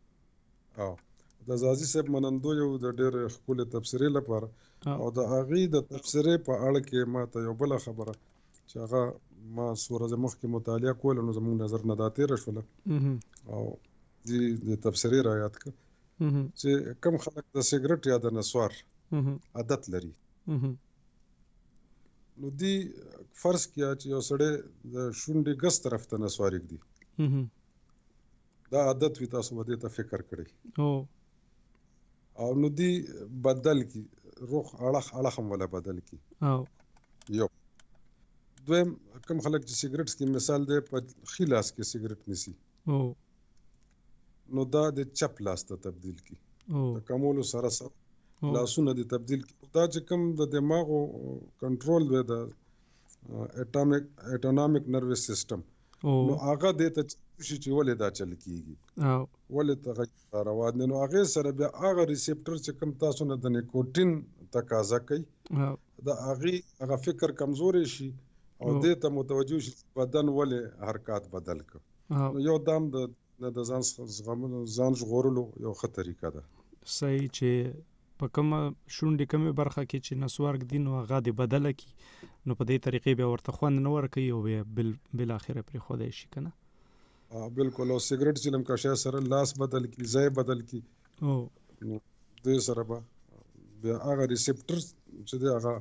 Speaker 5: د زازي صاحب منندو یو د ډېر خپل تفسیرې لپاره او د هغې د تفسیرې په اړه کې ما ته یو بله خبره چې هغه ما سورځ مخکې مطالعه کوله نو زموږ نظر نه دا تېره شوله او د تفسیرې رایاد کړه چې کم خلک د سګرټ یا د نسوار عادت لري نو دی فرض کیا چې یو سړی د شونډې ګس طرف ته نسوار ږدي دا عادت وي تاسو به دې ته فکر کړئ او نو دی بدل کی روح اړه هم ولا بدل کی یو دویم کم خلک چې سیګریټ کې مثال دی په خلاص کې سیګریټ نسی نو دا د چپ لاس ته تبدیل کی د کمولو سره سره لاسونه د تبدیل کی دا چې کم د دماغ کنټرول وي د اټونومیک نروس سیستم نو هغه د ته شي چې ولې دا چل کیږي
Speaker 2: او
Speaker 5: ولې ته روان دي. نو هغه سره بیا هغه ریسپټر چې کوم تاسو نه د نیکوټین تقاضا کوي دا هغه فکر کمزوري شي او د ته متوجه شي بدن ولې حرکت بدل کړ. یو دام د ځان ژغورلو یو ښه طریقه ده.
Speaker 2: صحیح چې په کوم شونډې کومه برخه کې چې نسوارګ دین او هغه د بدله کی نو په دې طریقې به ورته خوند نه ورکوي او بل اخره پر خوده شي کنه.
Speaker 5: بالکل. او سیګریټ چې لم کا شای سره لاس بدل کی ځای بدل کی او د سره به هغه ریسپټر چې دی هغه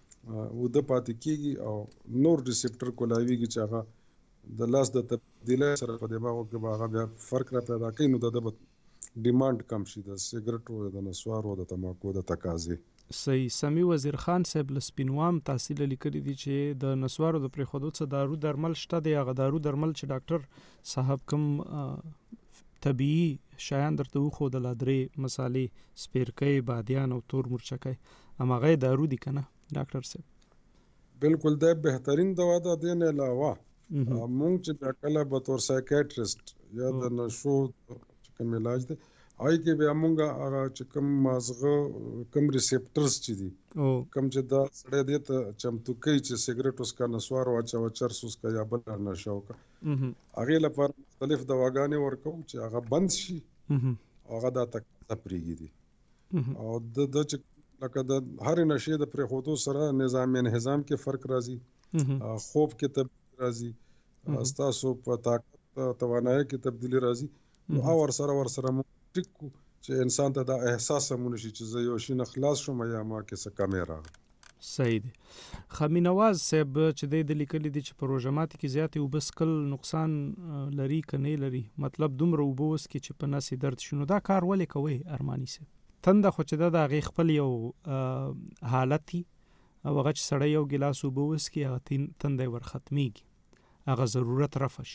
Speaker 5: د پاتې کیږي او نور ریسپټر کولاویږي چې هغه د لاس د تبدیلی سره په دماغو کې هغه بیا فرق را پیدا کوي. نو د ډیماند کم شي د سیګریټو د نسوارو د تماکو د تقاضې.
Speaker 2: صحیح. سمیع وزیر خان صاحب لسپینوام تحصیل لیکلي دي چې د نسوارو د پرېښودو څخه دارو درمل شته دی. هغه دارو درمل چې ډاکټر صاحب کوم طبيعي شیان درته وښودل درې مسالې سپیرکۍ بادیان او تور مرچکۍ هماغه دارو دي کنه ډاکټر صاحب؟
Speaker 5: بالکل دا بهترین دوا ده. د نه علاوه مونږ چې کله به تور سایکیاټریست یا د نشو کوم علاج دی آی کې بیا مونږه هغه چې کوم مازغه کوم ریسپټرز چې دي کوم چې دا سړی دی ته چمتو کوي چې سیګریټ اوس کا نسوار واچو چرس اوس کا یا بل نشو کا هغه لپاره مختلف دواګانې ورکو چې هغه بند شي هغه دا تک تپریږي دي. او د چې لکه د هر نشې د پرېښودو سره نظام انهضام کې فرق راځي، خوب کې تبدیلی راځي، ستاسو په طاقت توانایي کې تبدیلی راځي. نو ور سره مو ټیک چې انسان ته دا احساس مونږ شي چې زه یو شي نه خلاص شوم یا ما کې څه کمې راغله.
Speaker 2: صحیح دی. خمی نواز صاحب چې د لیکلي دي چې پروژمات کې زیاتې وبسکل نقصان لري کنه لري، مطلب دومره وبوس کې چې په نس درد شنو دا کار ولې کوي ارمانی صاحب؟ تنده خو چې دا غي خپل یو حالتي او هغه چې سړی یو ګلاس وبوس کې هغه تنده ور ختميږي، هغه ضرورت رفش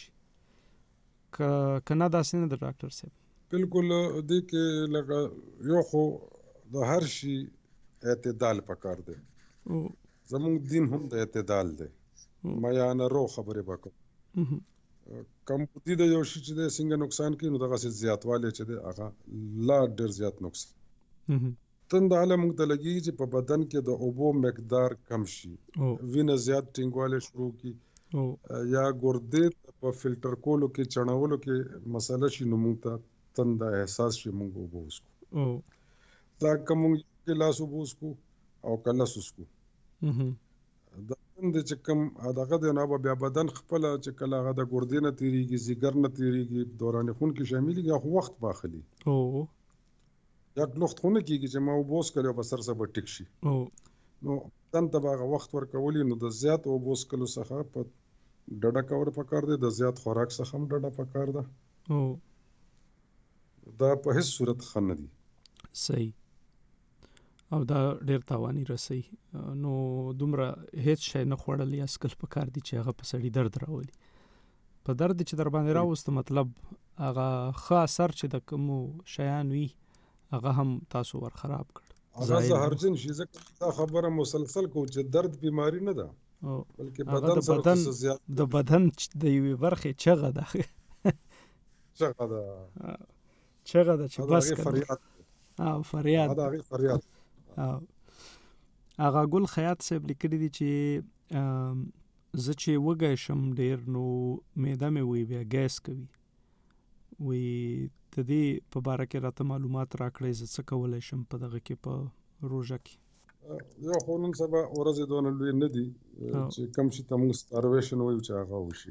Speaker 2: کنه داسې نه د ډاکټر صاحب؟
Speaker 5: بالکل. دې کې لکه یو خو د هر شي اعتدال پکار دی. زموږ دین هم د اعتدال دی. ما نه رو خبره وکړم کم دې د یو شي چې د څنګه نقصان کوي نو دغه څه زیاتواله چې دی هغه لا ډیر زیات نقصان تند عالم موږ ته لګي چې په بدن کې د اوبو مقدار کم شي، وینه زیات ټینګواله شروع کی یا ګردې په فلټر کولو کې چڼولو کې مسله شي نو موږ ته تند احساس شي موږ وبوس کو دا کوم کې لاس وبوس کو او کله سوس کو دا تند چې کوم دغه د نه بیا بدن خپل چې کله هغه د ګردې نه تیریږي زیګر نه تیریږي دوران خون کې شاملېږي خو وخت باخلي یک لوخت خونه کېږي چې ما وبوس کړو په سر سره ټیک شي نو تن تبغه وخت ورکولې نو د زیات وبوس کلو څخه په ډډه کور پکار دی، د زیات خوراک څخه هم ډډه پکار ده. دا په هیڅ صورت خنه دي.
Speaker 2: صحیح. او دا ډیر تاوانی رسي نو دومره هیڅ شي نه خوړل یا سکل پکار دي چې هغه په سړی درد راولي. په درد چې در باندې راوست مطلب هغه ښه اثر چې د کوم شیان وي هغه هم تاسو ور خراب کړ.
Speaker 5: هغه زهرجن شي ځکه دا خبره مسلسل کو چې درد بیماری نه ده بلکې بدن سره زیات
Speaker 2: د بدن د یوې برخې چغه ده چې بس فریاد هغه ګل خیاط صاحب لیکلی دي چې زه چې وږی شم ډیر نو معده مې وی بیا ګیس کوي وی د دې په باره کې راته معلومات راکړئ زه څه کولی شم په دغه کې په روژه کې؟
Speaker 5: یو خو نن سبا ورځې دونه لوی نه دي چې کم شي ته موږ سټارویشن وایو چې هغه وشي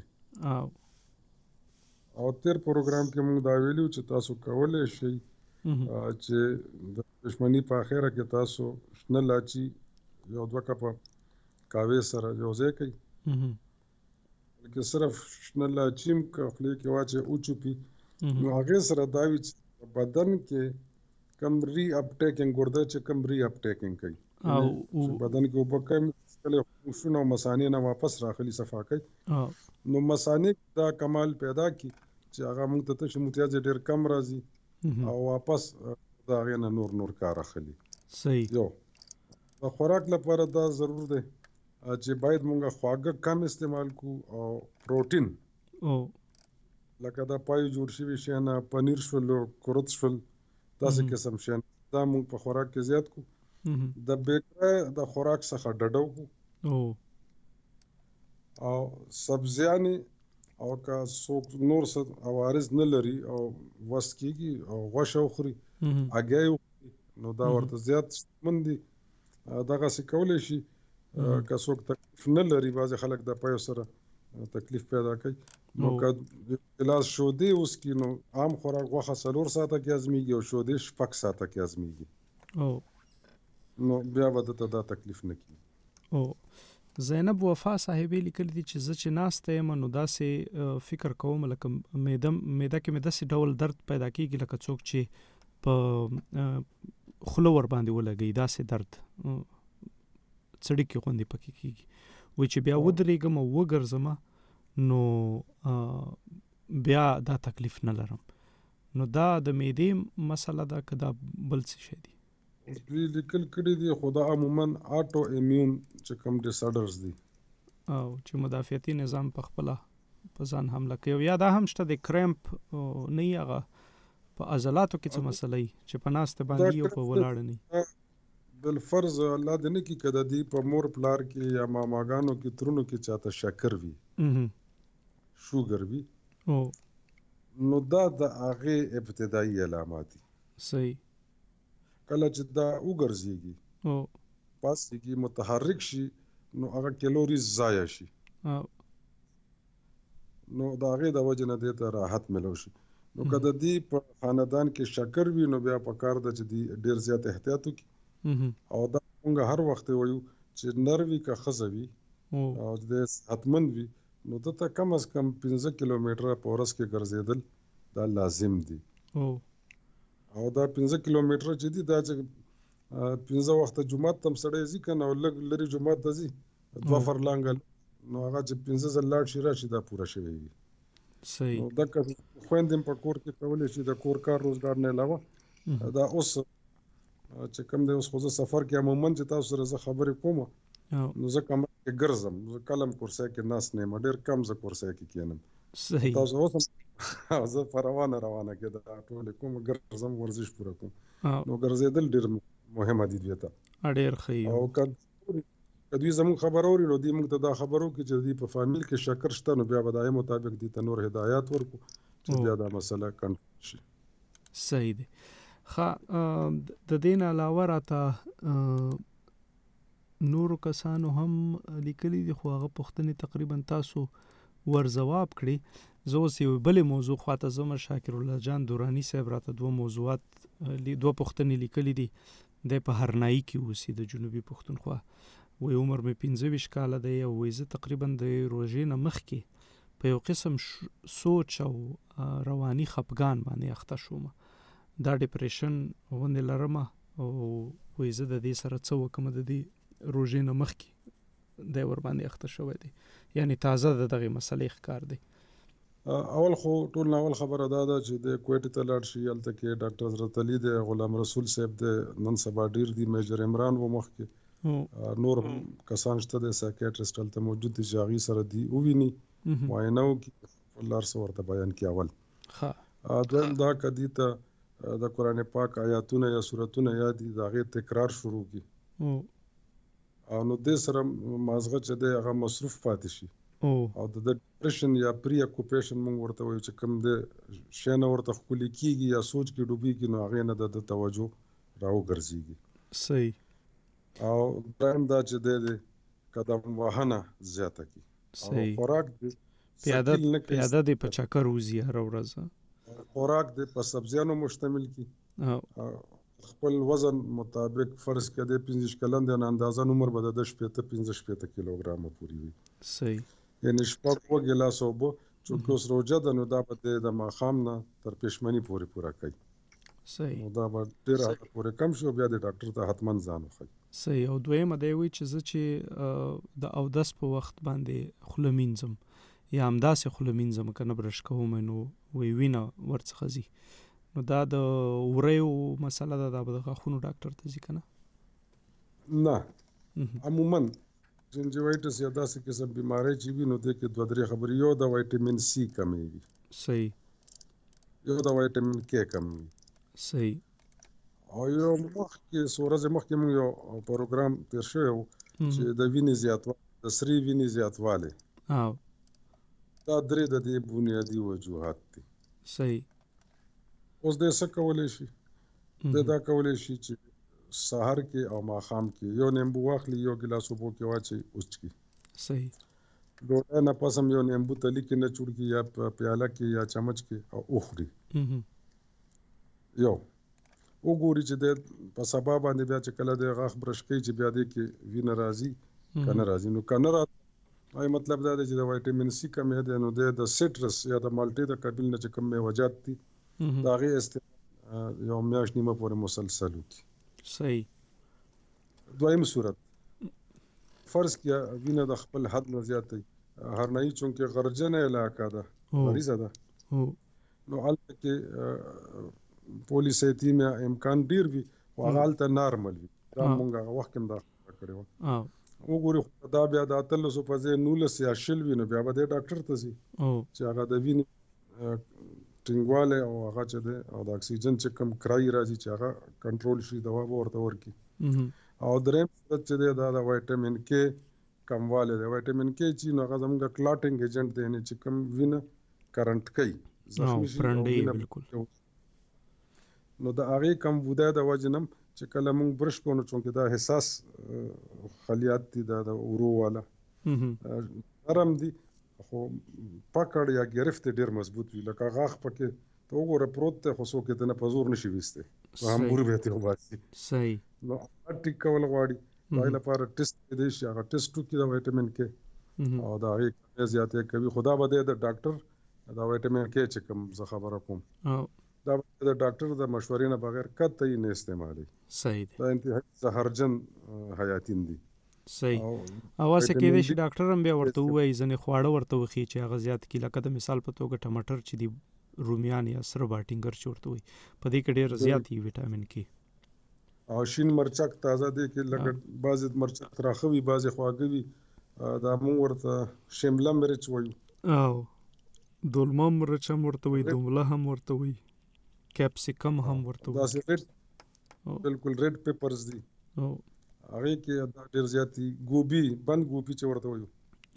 Speaker 5: او تیر پروګرام کې موږ دا ویلو چې تاسو کولی شئ چې د دشمنی په اخره کې تاسو شنه لاچي یو دوه کپه کاوې سره یو ځای کوئ کې صرف شنه لاچیم خولې کې واچوئ وچوپي نو هغې سره دا وي چې بدن کې کم ری اپټیکینګ ګرده چې کم ری اپټیکینګ کوي بدن کې اوبه کم کله خوشونه او مثانې نه واپس راخلي صفا کوي نو مثانې دا کمال پیدا کی چې هغه موږ ته تشه متیازې ډېر کم راځي او واپس دا هغې نه نور کار اخلي.
Speaker 2: صحیح.
Speaker 5: یو د خوراک لپاره دا ضرور دی چې باید موږ خواږه کم استعمال کو او پروټین
Speaker 2: او
Speaker 5: لکه دا پایو جوړ شوي شیان پنیر شول کورت شول داسې قسم شیان دا موږ په خوراک کې زیات کو د بیکره د خوراک څخه ډډه وکړو
Speaker 2: او
Speaker 5: او سبزیانې او که څوک نور څه عوارض نه لري او وس کېږي او غوښه وخوري هګۍ وخوري نو دا ورته زیات شتمن دي دغسې کولی شي که څوک تکلیف نه لري بعضې خلک د پایو سره تکلیف پیدا کوي نو که ګلاس شودې وڅکي نو عام خوراک غوښه 4 ساعته کې هضمېږي او شودې 6 ساعته کې هضمېږي نو بیا به درته دا تکلیف نه کېږي
Speaker 2: او زینب وفا صاحبې لیکلي دي چې زه چې ناسته یم نو داسې فکر کوم لکه معده کې مې داسې ډول درد پیدا کېږي لکه څوک چې په خوله ور باندې ولګي داسې درد څړیکې غوندې پکې کېږي وایي چې بیا ودرېږم او وګرځم نو بیا دا تکلیف نه لرم نو دا د معدې مسله ده که دا بل څه شی دي
Speaker 5: دوی لیکل کړي دي خو دا عموما آټو ایمیون چې کوم ډیسارډرز دي
Speaker 2: او چې مدافعتي نظام په خپله په ځان حمله کوي یا دا هم شته د کرمپ نه یې هغه په عضلاتو کې څه مسله وي چې په ناسته باندې او په ولاړه نه
Speaker 5: بالفرض الله دې نه کړي که د دې په مور پلار کې یا ماماګانو کې ترونو کې چاته شکر وي شوګر وي نو دا د هغې ابتدایي علامات دي
Speaker 2: صحیح
Speaker 5: کله چې دا وګرځېږي پاسېږي متحرک شي نو هغه کیلوریز ضایع شي نو د هغې د وجې نه دې ته راحت ملو شي نو که د دې په خاندان کې شکر وي نو بیا پکار ده چې دې ډېر زیات احتیاط وکړي او دا موږ هر وخت وایو چې نر وي که ښځه وي او د صحتمند وي نو دته کم از کم 15 کیلومیټره په ورځ کې ګرځېدل دا لازم دي او دا 15 کیلومیټره چې دي دا چې 15 وخته جمعات تم سړی ځي که نه او لږ لرې جمعات ته ځي 2 فرلانګه نو هغه چې 15 ځل لاړ شي راشي دا پوره شوی وي
Speaker 2: صحیح
Speaker 5: نو دغه خویندې په کور کې کولی شي د کور کار روزګار نه علاوه دا اوس چې کوم دی اوس خو زه سفر کې عموما چې تاسو سره زه خبرې کوم نو زه کمره کې ګرځم زه کله هم کورسۍ کې ناست نه یم ډېر کم زه کورسۍ کې کښېنم
Speaker 2: صحیح
Speaker 5: تاسو اوس زه په روانه کې دا ټولې کوم ګرځم ورزش پوره کوم نو ګرځېدل ډېر مهمه دي دوی ته
Speaker 2: ډېر ښه
Speaker 5: او که دوی زموږ خبر اوري نو دوی موږ ته دا خبر وکړي چې دوی په فامیل کې شکر شته نو بیا به د هغې مطابق دوی ته نور هدایات ورکړو چې بیا دا مسله کنټرول شي
Speaker 2: صحیح دی ښه د دې نه علاوه راته نورو کسانو هم لیکلي دي خو هغه پوښتنې تقریبا تاسو ور ځواب کړي زه اوس یو بلې موضوع خواته ځم شاکر الله جان دوراني صاحب راته 2 موضوعات 2 پوښتنې لیکلي دي دی په هرنایي کې اوسي د جنوبي پښتونخوا وایي عمر مې 15 کاله دی او وایي زه تقریبا د روژې نه مخکې په یو قسم سوچ او رواني خفګان باندې اخته شوم دا ډیپریشن غوندې لرم او وایي زه د دې سره څه وکړم د دې روژې نه مخکې دی ور باندې اخته شوی دی یعنی تازه د دغې مسلې ښکار دی
Speaker 5: اول خو ټول ناول خبره دا ده چې د کویټې ته لاړ شي هلته کې ډاکټر حضرت علي دی غلام رسول صاحب دی نن سبا ډېر دي میجر عمران و مخکې نور کسان شته دی سایکیاټرسټ هلته موجود دي چې هغې سره دي وویني معاینه وکړي الله هر څه ورته بیان کړي اول دویم دا که دي ته د قرآن پاک آیاتونه یا سورتونه یاد دي د هغې تکرار شروع کړي او نو دې سره مازغه چې دی هغه مصروف پاتې شي او د ډپریشن یا پری اکوپیشن مونږ ورته وایو چې کوم د شی نه ورته ښکلي کېږي یا سوچ کې ډوبېږي نو هغې نه د توجه راوګرځېږي
Speaker 2: صحیح
Speaker 5: او دریم دا چې دی قدم وهنه زیاته کړي او خوراک دی
Speaker 2: پیاده دی په چکر وځي هره ورځ
Speaker 5: خوراک دی په سبزیانو مشتمل کړي خپل وزن مطابق فرض کړه د 15 کلن د اندازه عمر به د 15 کیلوګرام پورې وي
Speaker 2: صحیح
Speaker 5: یعنی شپږ ګلاس اوبه چې اوس روزه ده نو دا به د ماښام نه تر پېشمني پورې پوره کوي
Speaker 2: صحیح
Speaker 5: نو دا به ډېر پورې کم شي بیا د ډاکټر ته حتما ځان وښایي
Speaker 2: صحیح او دویمه دی وایي چې زه چې د اودس په وخت باندې خوله مینځم یا همداسې خوله مینځم که نه برش کوم نو وایي وینه ورڅخه ځي نو دا د وریو مسله ده دا به د غاښونو ډاکټر ته ځي که نه
Speaker 5: عموما جنجوایټس یا داسې قسم بیماری چې وي نو دې کې دوه درې خبرې، یو د وایټامین سی کمیږي،
Speaker 2: صحیح،
Speaker 5: یو د وایټامین کې کمیږي،
Speaker 2: صحیح.
Speaker 5: او یو مخکې څو ورځې مخکې موږ یو پروګرام تیر شوی و چې د وینې زیاتوالی، د سرې وینې زیاتوالی،
Speaker 2: او
Speaker 5: دا درې د دې بنیادي وجوهات دي.
Speaker 2: صحیح.
Speaker 5: اوس دې څه کولی شي؟ دې دا کولی شي چې سهار کې او ماښام کې یو نیمبو واخلي، یو ګیلاس اوبو کې واچوي، وڅښي.
Speaker 2: صحیح.
Speaker 5: ډوډۍ نه پس هم یو نیمبو تلي کې نه چوړ کړي یا په پیاله کې یا چمچ کې او وخوري. یو وګوري چې د په سبا باندې بیا چې کله د غاښ برش کوي چې بیا دې کې وینه راځي که نه راځي. نو که نه راځي وايي مطلب دا دی چې د وایټامین سی کمی دی، نو د سټرس یا د مالټې د قبیل نه چې کوم میوجات دي د هغې استعمال یو میاشت نیمه پورې مسلسل وکړي.
Speaker 2: صحیح.
Speaker 5: دویم صورت فرض کړه وینه د خپل حد نه زیاته هرنایي چونکې غرجنه علاقه ده، مریضه ده، نو هلته کې پولیسیتیمیا امکان ډیر وي خو هغه هلته نارمل وي. دا مونږ هغه وخت کې هم دا خبره کړې وه. وګورو دا بیا د 1300 په ځای 19 یا 20 وي، نو بیا به دی ډاکټر ته ځي چې هغه د وینې ټینګوالی او هغه چې دی او د اکسیجن چې کم کرایي راځي چې هغه کنټرول شي، دوا به ورته ورکړي. او دریم صورت چې دی دا د وایټامین کې کموالی دی. وایټامین کې چې نو هغه زموږ کلاټینګ ایجنټ دی، یعنې چې کم وینه کرنټ کوي، زخمي شي او وینه، نو د هغې کمبودی د وجې نه چې کله موږ برش کوو نو چونکې دا حساس خلیات دي، دا د ورو والا نرم دي خو پکړ یا ګرفت ډېر مضبوط وي. لکه غاښ پکې ته وګوره پروت دی خو څوک یې ته نه په زور نشي ویستی، په همبور به یې ترې وباسي.
Speaker 2: صحیح.
Speaker 5: نو هغه ټیک کول غواړي، د هغې لپاره ټیسټ کیدی شي، هغه ټیسټ وکړي د وایټامین کې او د هغې کمی زیاتې کوي. خو دا به دی د ډاکټر د وایټامین کې چې کوم زه خبره کوم دا به د ډاکټر د مشورې نه بغیر قطعي نه استعمالوي.
Speaker 2: صحیح دی.
Speaker 5: دا انتهایي زهرجن حیاتین دي.
Speaker 2: صحیح. او هسې کیدای شي ډاکټر هم بیا ورته ووایي ځینې خواړه ورته وښیي چې هغه زیات کړي، لکه د مثال په توګه ټماټر چې دي، رومیان یا سره باټینګر چې ورته وایي، په دې کې ډېر زیات وي ویټامین کې.
Speaker 5: او شین مرچک تازه دی کې لکه بعضې مرچک تراخه وي، بعضې خواږه وي، دا موږ ورته شمله مرچ وایو،
Speaker 2: او دولمه مرچ هم ورته وایي، دومله هم ورته وایي، کیپسیکم هم ورته وایي،
Speaker 5: داسې ریډ بالکل ریډ پیپرز دي، هغې کې دا ډېر زیات دي. ګوبي، بند ګوبي چې ورته وایو،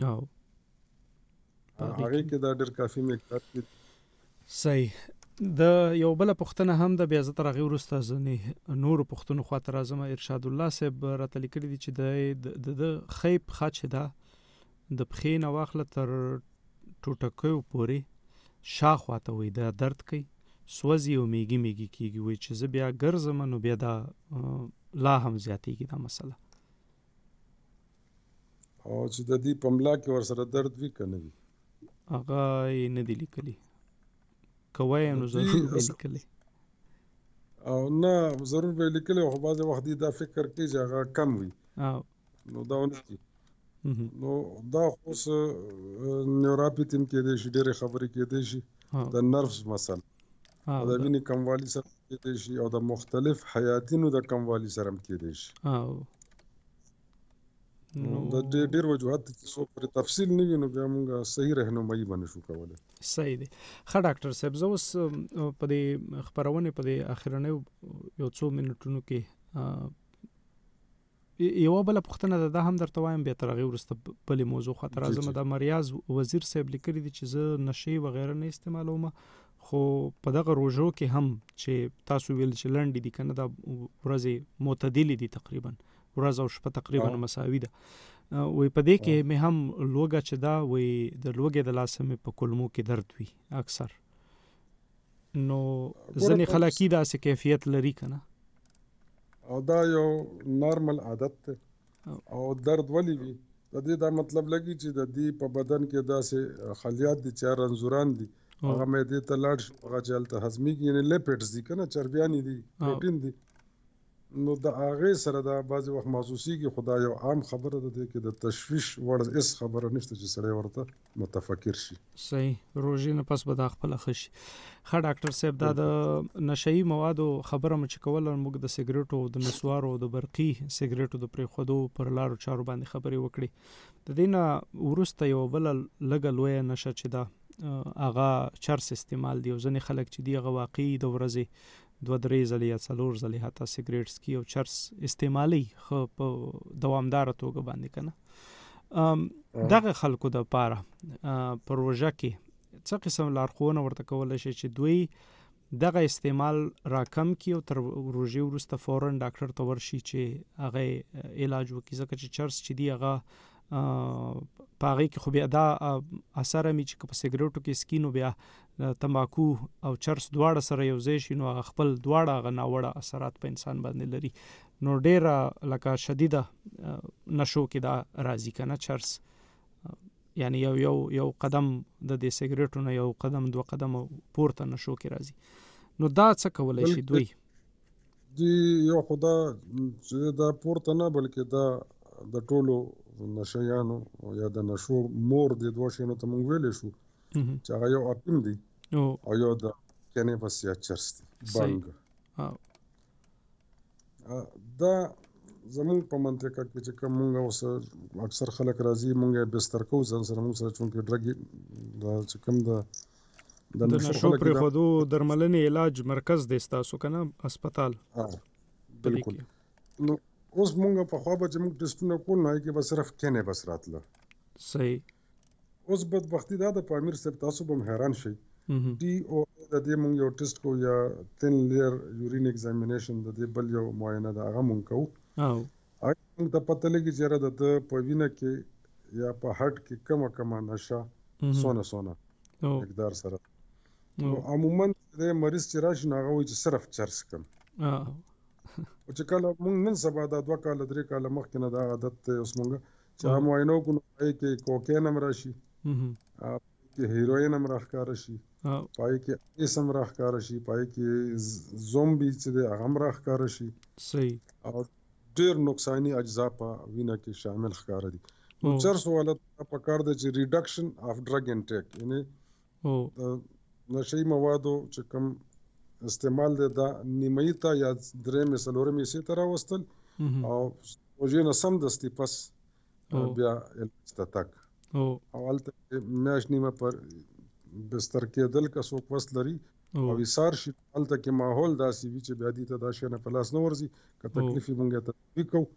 Speaker 5: هغې کې دا ډېر کافي مقدار کې.
Speaker 2: صحیح. د یو بله پوښتنه هم ده، بیا زه تر هغې وروسته ځینې نورو پوښتنو خواته راځم. ارشاد الله صاحب راته لیکلي دي چې د ښۍ پښه چې ده د پښې نه واخله تر ټوټکیو پورې شاخوا ته وایي دا درد کوي، سوځي او میږي میږي کېږي، وایي چې زه بیا ګرځم نو بیا دا لا هم زیاتېږي دا مسله.
Speaker 5: او چې د دې په ملا کې ورسره درد وي که نه وي
Speaker 2: هغه یې نه دي لیکلي، که وایي نو ضرور به یې لیکلی،
Speaker 5: او نه ضرور به یې لیکلی، خو بعضې وخت دې دا فکر کوي چې هغه کم وي نو دا ونه کړي. نو دا خو اوس نیوراپیتي هم کېدی شي، ډېرې خبرې کېدی شي، د نرفز مسله د وینې کموالي سره کېدی شي، او د مختلف حیاتینو د کموالي سره هم کېدی شي. د ډېر وجوهات چې څوک پرې تفصیل نه وي نو بیا موږ صحیح رهنمایي به نشو کولی.
Speaker 2: صحیح دی. ښه ډاکټر صاحب، زه اوس په دې خپرونې په دې اخرنیو یو څو منټونو کې یوه بله پوښتنه ده، دا هم درته وایم، بیا تر هغې وروسته بلې موضوع خواته راځم. د مریاض وزیر صاحب لیکلي دي چې زه نشې وغیره نه استعمالوم، خو په دغه روژو کې هم چې تاسو ویل چې لنډې دي که نه، دا ورځې معتدلې دي، تقریبا ورځ او شپه تقریبا مساوي ده. وایي په دې کې مې هم لوږه چې ده، وایي د لوږې د لاسه مې په کولمو کې درد وي اکثر. نو ځینې خلک یې داسې کیفیت لري که نه،
Speaker 5: او دا یو نارمل عادت دی. او درد ولې وي د دې دا مطلب لګي چې د دې په بدن کې داسې خلیات دي چې رنځوران دي، هغه معدې ته لاړ شي، هغه چې هلته هضمېږي، یعنې لیپټس دي که نه، چربیانې دي، پروټین دي، نو د هغې سره دا بعضې وخت محسوسېږي، خو دا یو عام خبره ده دی کې د تشویش وړ هېڅ خبره نشته چې سړی ورته متفکر شي.
Speaker 2: صحیح. روژې نه پس به دا خپله ښه شي. ښه ډاکټر صاحب، دا د نشهیي موادو خبره مو چې کوله، موږ د سګرېټو، د نسوارو، د برقي سګرېټو د پرېښودو پر لارو چارو باندې خبرې وکړې. د دې نه وروسته یوه بله لږه لویه نشه چې ده هغه چرس استعمال دی. او ځینې خلک چې دي هغه واقعي د ورځې 2-3 ځلې یا 4 ځلې حتی سګرېټ څکي او چرس استعمالي ښه په دوامداره توګه باندې که نه. دغه خلکو دپاره په روژه کې څه قسم لارښوونه ورته کولی شي چې دوی دغه استعمال راکم کړي او تر روژې وروسته فوراً ډاکټر ته ورشي چې هغه علاج وکړي؟ ځکه چې چرس چې دی هغه په هغې کې خو بیا دا اثر مې چې په سګرېټو کې سکي نو بیا تمباکو او چرس دواړه سره یو ځای شي نو هغه خپل دواړه هغه ناوړه اثرات په انسان باندې لري. نو ډېره لکه شدیده نشو کې دا راځي که نه چرس، یعنی یو قدم د دې سګرېټو نه یو قدم 2 قدم پورته نشو کې راځي. نو دا څه کولی شي دوی؟
Speaker 5: یو خو دا چې دا پورته نه، بلکې دا د ټولو نشهیانو یا د نشو مور د دوه شیانو ته موږ ویلی شو چې هغه یو اپیم دی او یو د کینیبس یا چرس دی، بنګ. دا زموږ په منطقه کې چې کوم موږ اوس اکثر خلک راځي، موږ یې بستر کوو ځان سره، موږ سره چونکې ډرګ دا چې کوم د
Speaker 2: نشو پرېښودو درملنې علاج مرکز دی ستاسو که نه هسپتال؟
Speaker 5: بلکل. نو اوس موږ په خوا به چې موږ ټسټونه کول نو هغې کې به صرف کینیبس راتله.
Speaker 2: صحیح.
Speaker 5: اوس بدبختي دا ده په امیر صاحب، تاسو به هم حیران شئ، ډي او د دې موږ یو ټسټ کوو یا 10 لیر یورین ایگزامینیشن، د دې بل یو معاینه ده هغه موږ کوو. هغه موږ ته پته لګي چې یاره د ده په وینه کې یا په هډ کې کمه نشه سونه مقدار سره. نو عموما د مریض چې راشي نو هغه وایي چې صرف چرس کم. او چې کله موږ نن سبا دا 2 کاله 3 کاله مخکې نه دا عادت دی اوس موږ چې هغه معاینه وکړو نو هغې کې کوکین هم راشي، کې هیروین هم راښکاره شي، پای کې ایس هم راښکاره شي، پای کې زومبي چې دی هغه هم راښکاره شي.
Speaker 2: صحیح.
Speaker 5: او ډېر نقصاني اجزا په وینه کې شامل ښکاره دي. نو چرسو والا ته پکار دی چې ریډکشن اف ډرګ انټیک، یعنې د نشهیي موادو چې کوم استعمال دی دا نیمایي ته یا 3 څلورمې حصې ته راوستل او روژې نه سمدستي پس بیا علاج ته تګ. او هلته میاشت نیمه پر بستر کېدل که څوک وس لري او ایثار شي، هلته کې ماحول داسې وي چې بیا دې ته دا شی نه په لاس نه ورځي. که تکلیف یې موږ یې تطبیق کوو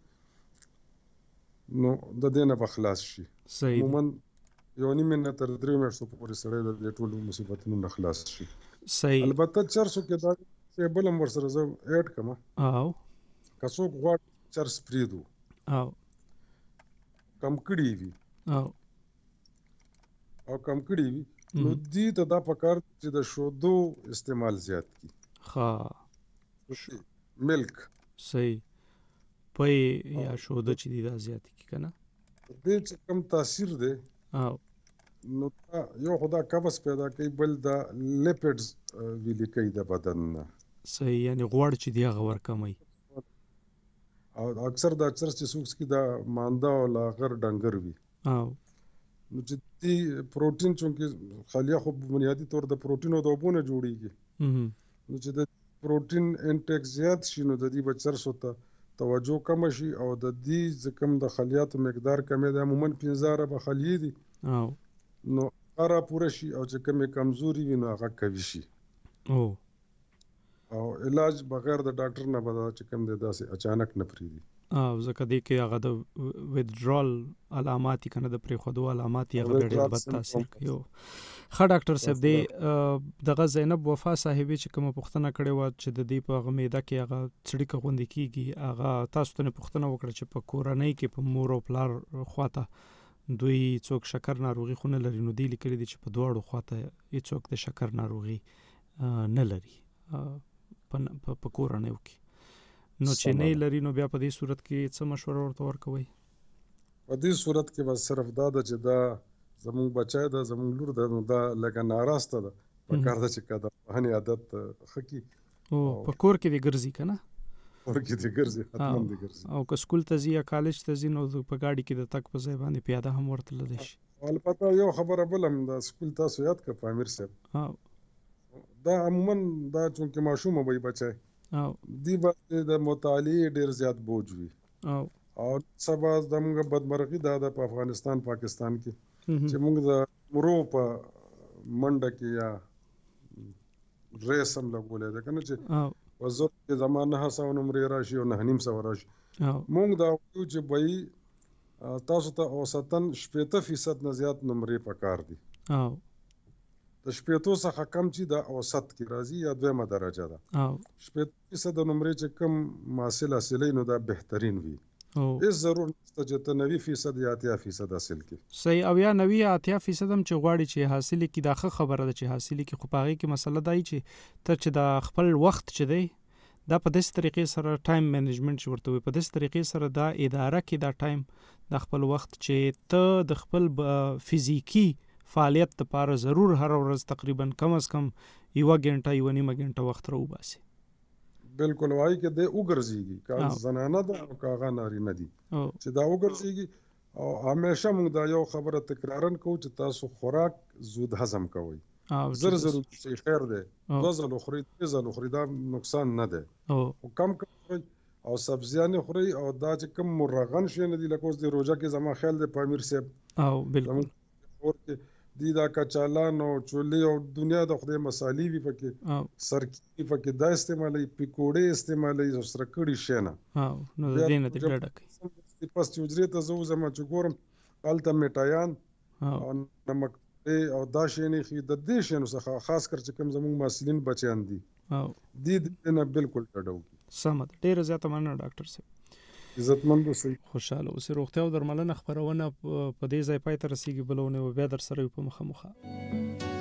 Speaker 5: نو د دې نه به خلاص شي. عموما 1.5 نه تر 3 میاشتو پورې سړی د دې ټولو مصیبتونو نه خلاص شي.
Speaker 2: صحیح.
Speaker 5: البته چرسو کې دا څه بل هم ورسره زه ایډ کړم، که څوک غواړي چرس پرېږدو کم کړي وي او کم کړي وي نو دې ته دا پکار چې د شودو استعمال زیات کړي، ملک.
Speaker 2: صحیح. پی یا شوده چې دی دا زیات کړي که نه،
Speaker 5: دې چې کم تاثیر دی نو یو خو دا قبض پیدا کوي، بل دا لیپیډز ویلي کوي د بدن نه.
Speaker 2: صحیح. یعنې غوړ چې دی هغه ورکموي.
Speaker 5: او اکثر دا چرس چې څوک څکي دا مانده او لاغر ډنګر وي. نو چې دې پروټین چونکې خلیه خو بنیادي طور د پروټین او د اوبو نه جوړیږي، نو چې د پروټین انټیک زیات شي نو د دې به چرسو ته توجه کمه شي او د دې چې کوم د خلیاتو مقدار کمې دی، عموما 15 اربه خلیې دي، نو هغه پوره شي او چې کومې کمزوري وي نو هغه قوي شي. او علاج بغیر د ډاکټر نه به دا چې کوم دی داسې اچانک نه پرېږدي.
Speaker 2: ځکه دې کې هغه د ویدډرال علامات که نه د پرېښودو علامات یې هغه بیا ډېر بد تاثیر کوي. ښه ډاکټر صاحب، دی دغه زینب وفا صاحبې چې کومه پوښتنه کړې وه چې د دې په هغه معده کې هغه څړیکه غوندې کېږي، هغه تاسو ته پوښتنه وکړه چې په کورنۍ کې په مور او پلار خواته دوی څوک شکر ناروغي خو نه لري، نو دوی لیکلي دي چې په دواړو خواته هېڅوک د شکر ناروغي نه لري په کورنیو کې. نو چې نه لري نو بیا په دې صورت کې څه مشوره ورته ورکوئ؟
Speaker 5: په دې صورت کې بس صرف دا ده چې دا زموږ بچی ده، زموږ لور ده، نو دا لکه ناراسته ده، پکار ده چې که د پوهنې عادت ښه کړي.
Speaker 2: په کور کې دې ګرځي که نه؟
Speaker 5: ورکې دې ګرځي حتمن دې ګرځي.
Speaker 2: او که سکول ته ځي یا کالج ته ځي نو په ګاډي کې د تک په ځای باندې پیاده هم ورتللی شي.
Speaker 5: البته یو خبره بل هم د سکول تاسو یاد کړه په امیر صاحب، دا عموما دا چونکې ماشوم وي بچی دی باندې د مطالعې ډېر زیات بوج وي او سبا زموږ بدمرغي دا ده په افغانستان پاکستان کې چې موږ د مرو په منډه کې یا ریس هم لګولې ده که نه چې په زر کې زما 900 نمرې راشي او 9.5 راشي. موږ دا وایو چې بهی تاسو ته اوسطاً 80% نه زیات نمرې پکار دي. د 80 څخه کم چې د اوسط کې راځي یا دویمه درجه ده. 80% نمرې چې کم حاصل حاصلې نو دا بهترین وي. هیڅ ضرور نشته چې ته 90% یا 80% حاصل کړې.
Speaker 2: صحیح. او یا 90 یا 80% هم چې غواړي چې حاصل کړي دا ښه خبره ده چې حاصل کړي، خو په هغې کې مسله دا چې ته چې د خپل وخت چې دی دا په داسې طریقې سره ټایم مینجمنټ چې ورته وي، په داسې طریقې سره دا اداره کې دا ټایم د خپل وخت چې ته د خپل فزیکي فعالیت لپاره ضرور هر ورځ تقریبا کم از کم 1 غنټه 1.5 غنټه وخت راوباسي.
Speaker 5: بالکل وایي کې د وګرځيږي که زنانه ده او که هغه نارینه دي چې دا وګرځيږي. او همیشه موږ دا یو خبره تکرارن کوو چې تاسو خوراک زود هضم کوئ. زر چې خیر دی 2 ځله خورئ 3 ځله خورئ دا نقصان نه دی، او کم خورئ او سبزیانې خورئ. او دا چې کوم مرغن شیان دي لکه اوس د روژه کې زما خیال دی په امیر صاحب بالکل دی دا کچالان او چولې او دنیا د خدای مسالې وي پکې سرکې پکې دا استعمالوي، پکوړې استعمالوي او سره کړي شی نه.
Speaker 2: نو د دې نه دې ډډه کوي.
Speaker 5: پس چې حجرې ته زه وځم چې ګورم هلته میټایان او نمک او دا شیانې ښي د دې شیانو څخه خاص کر چې کوم زموږ محصلین بچیان دي دې نه بالکل ډډه وکړي.
Speaker 2: سمه ده. ډېره زیاته مننه ډاکټر صاحب.
Speaker 5: عزتمند اوسئ.
Speaker 2: خوشحاله اوسئ. روغتیا او درملنه خپرونه په دې ځای پای ته رسیږي. بله اونۍ به بیا در سره یو په مخامخ.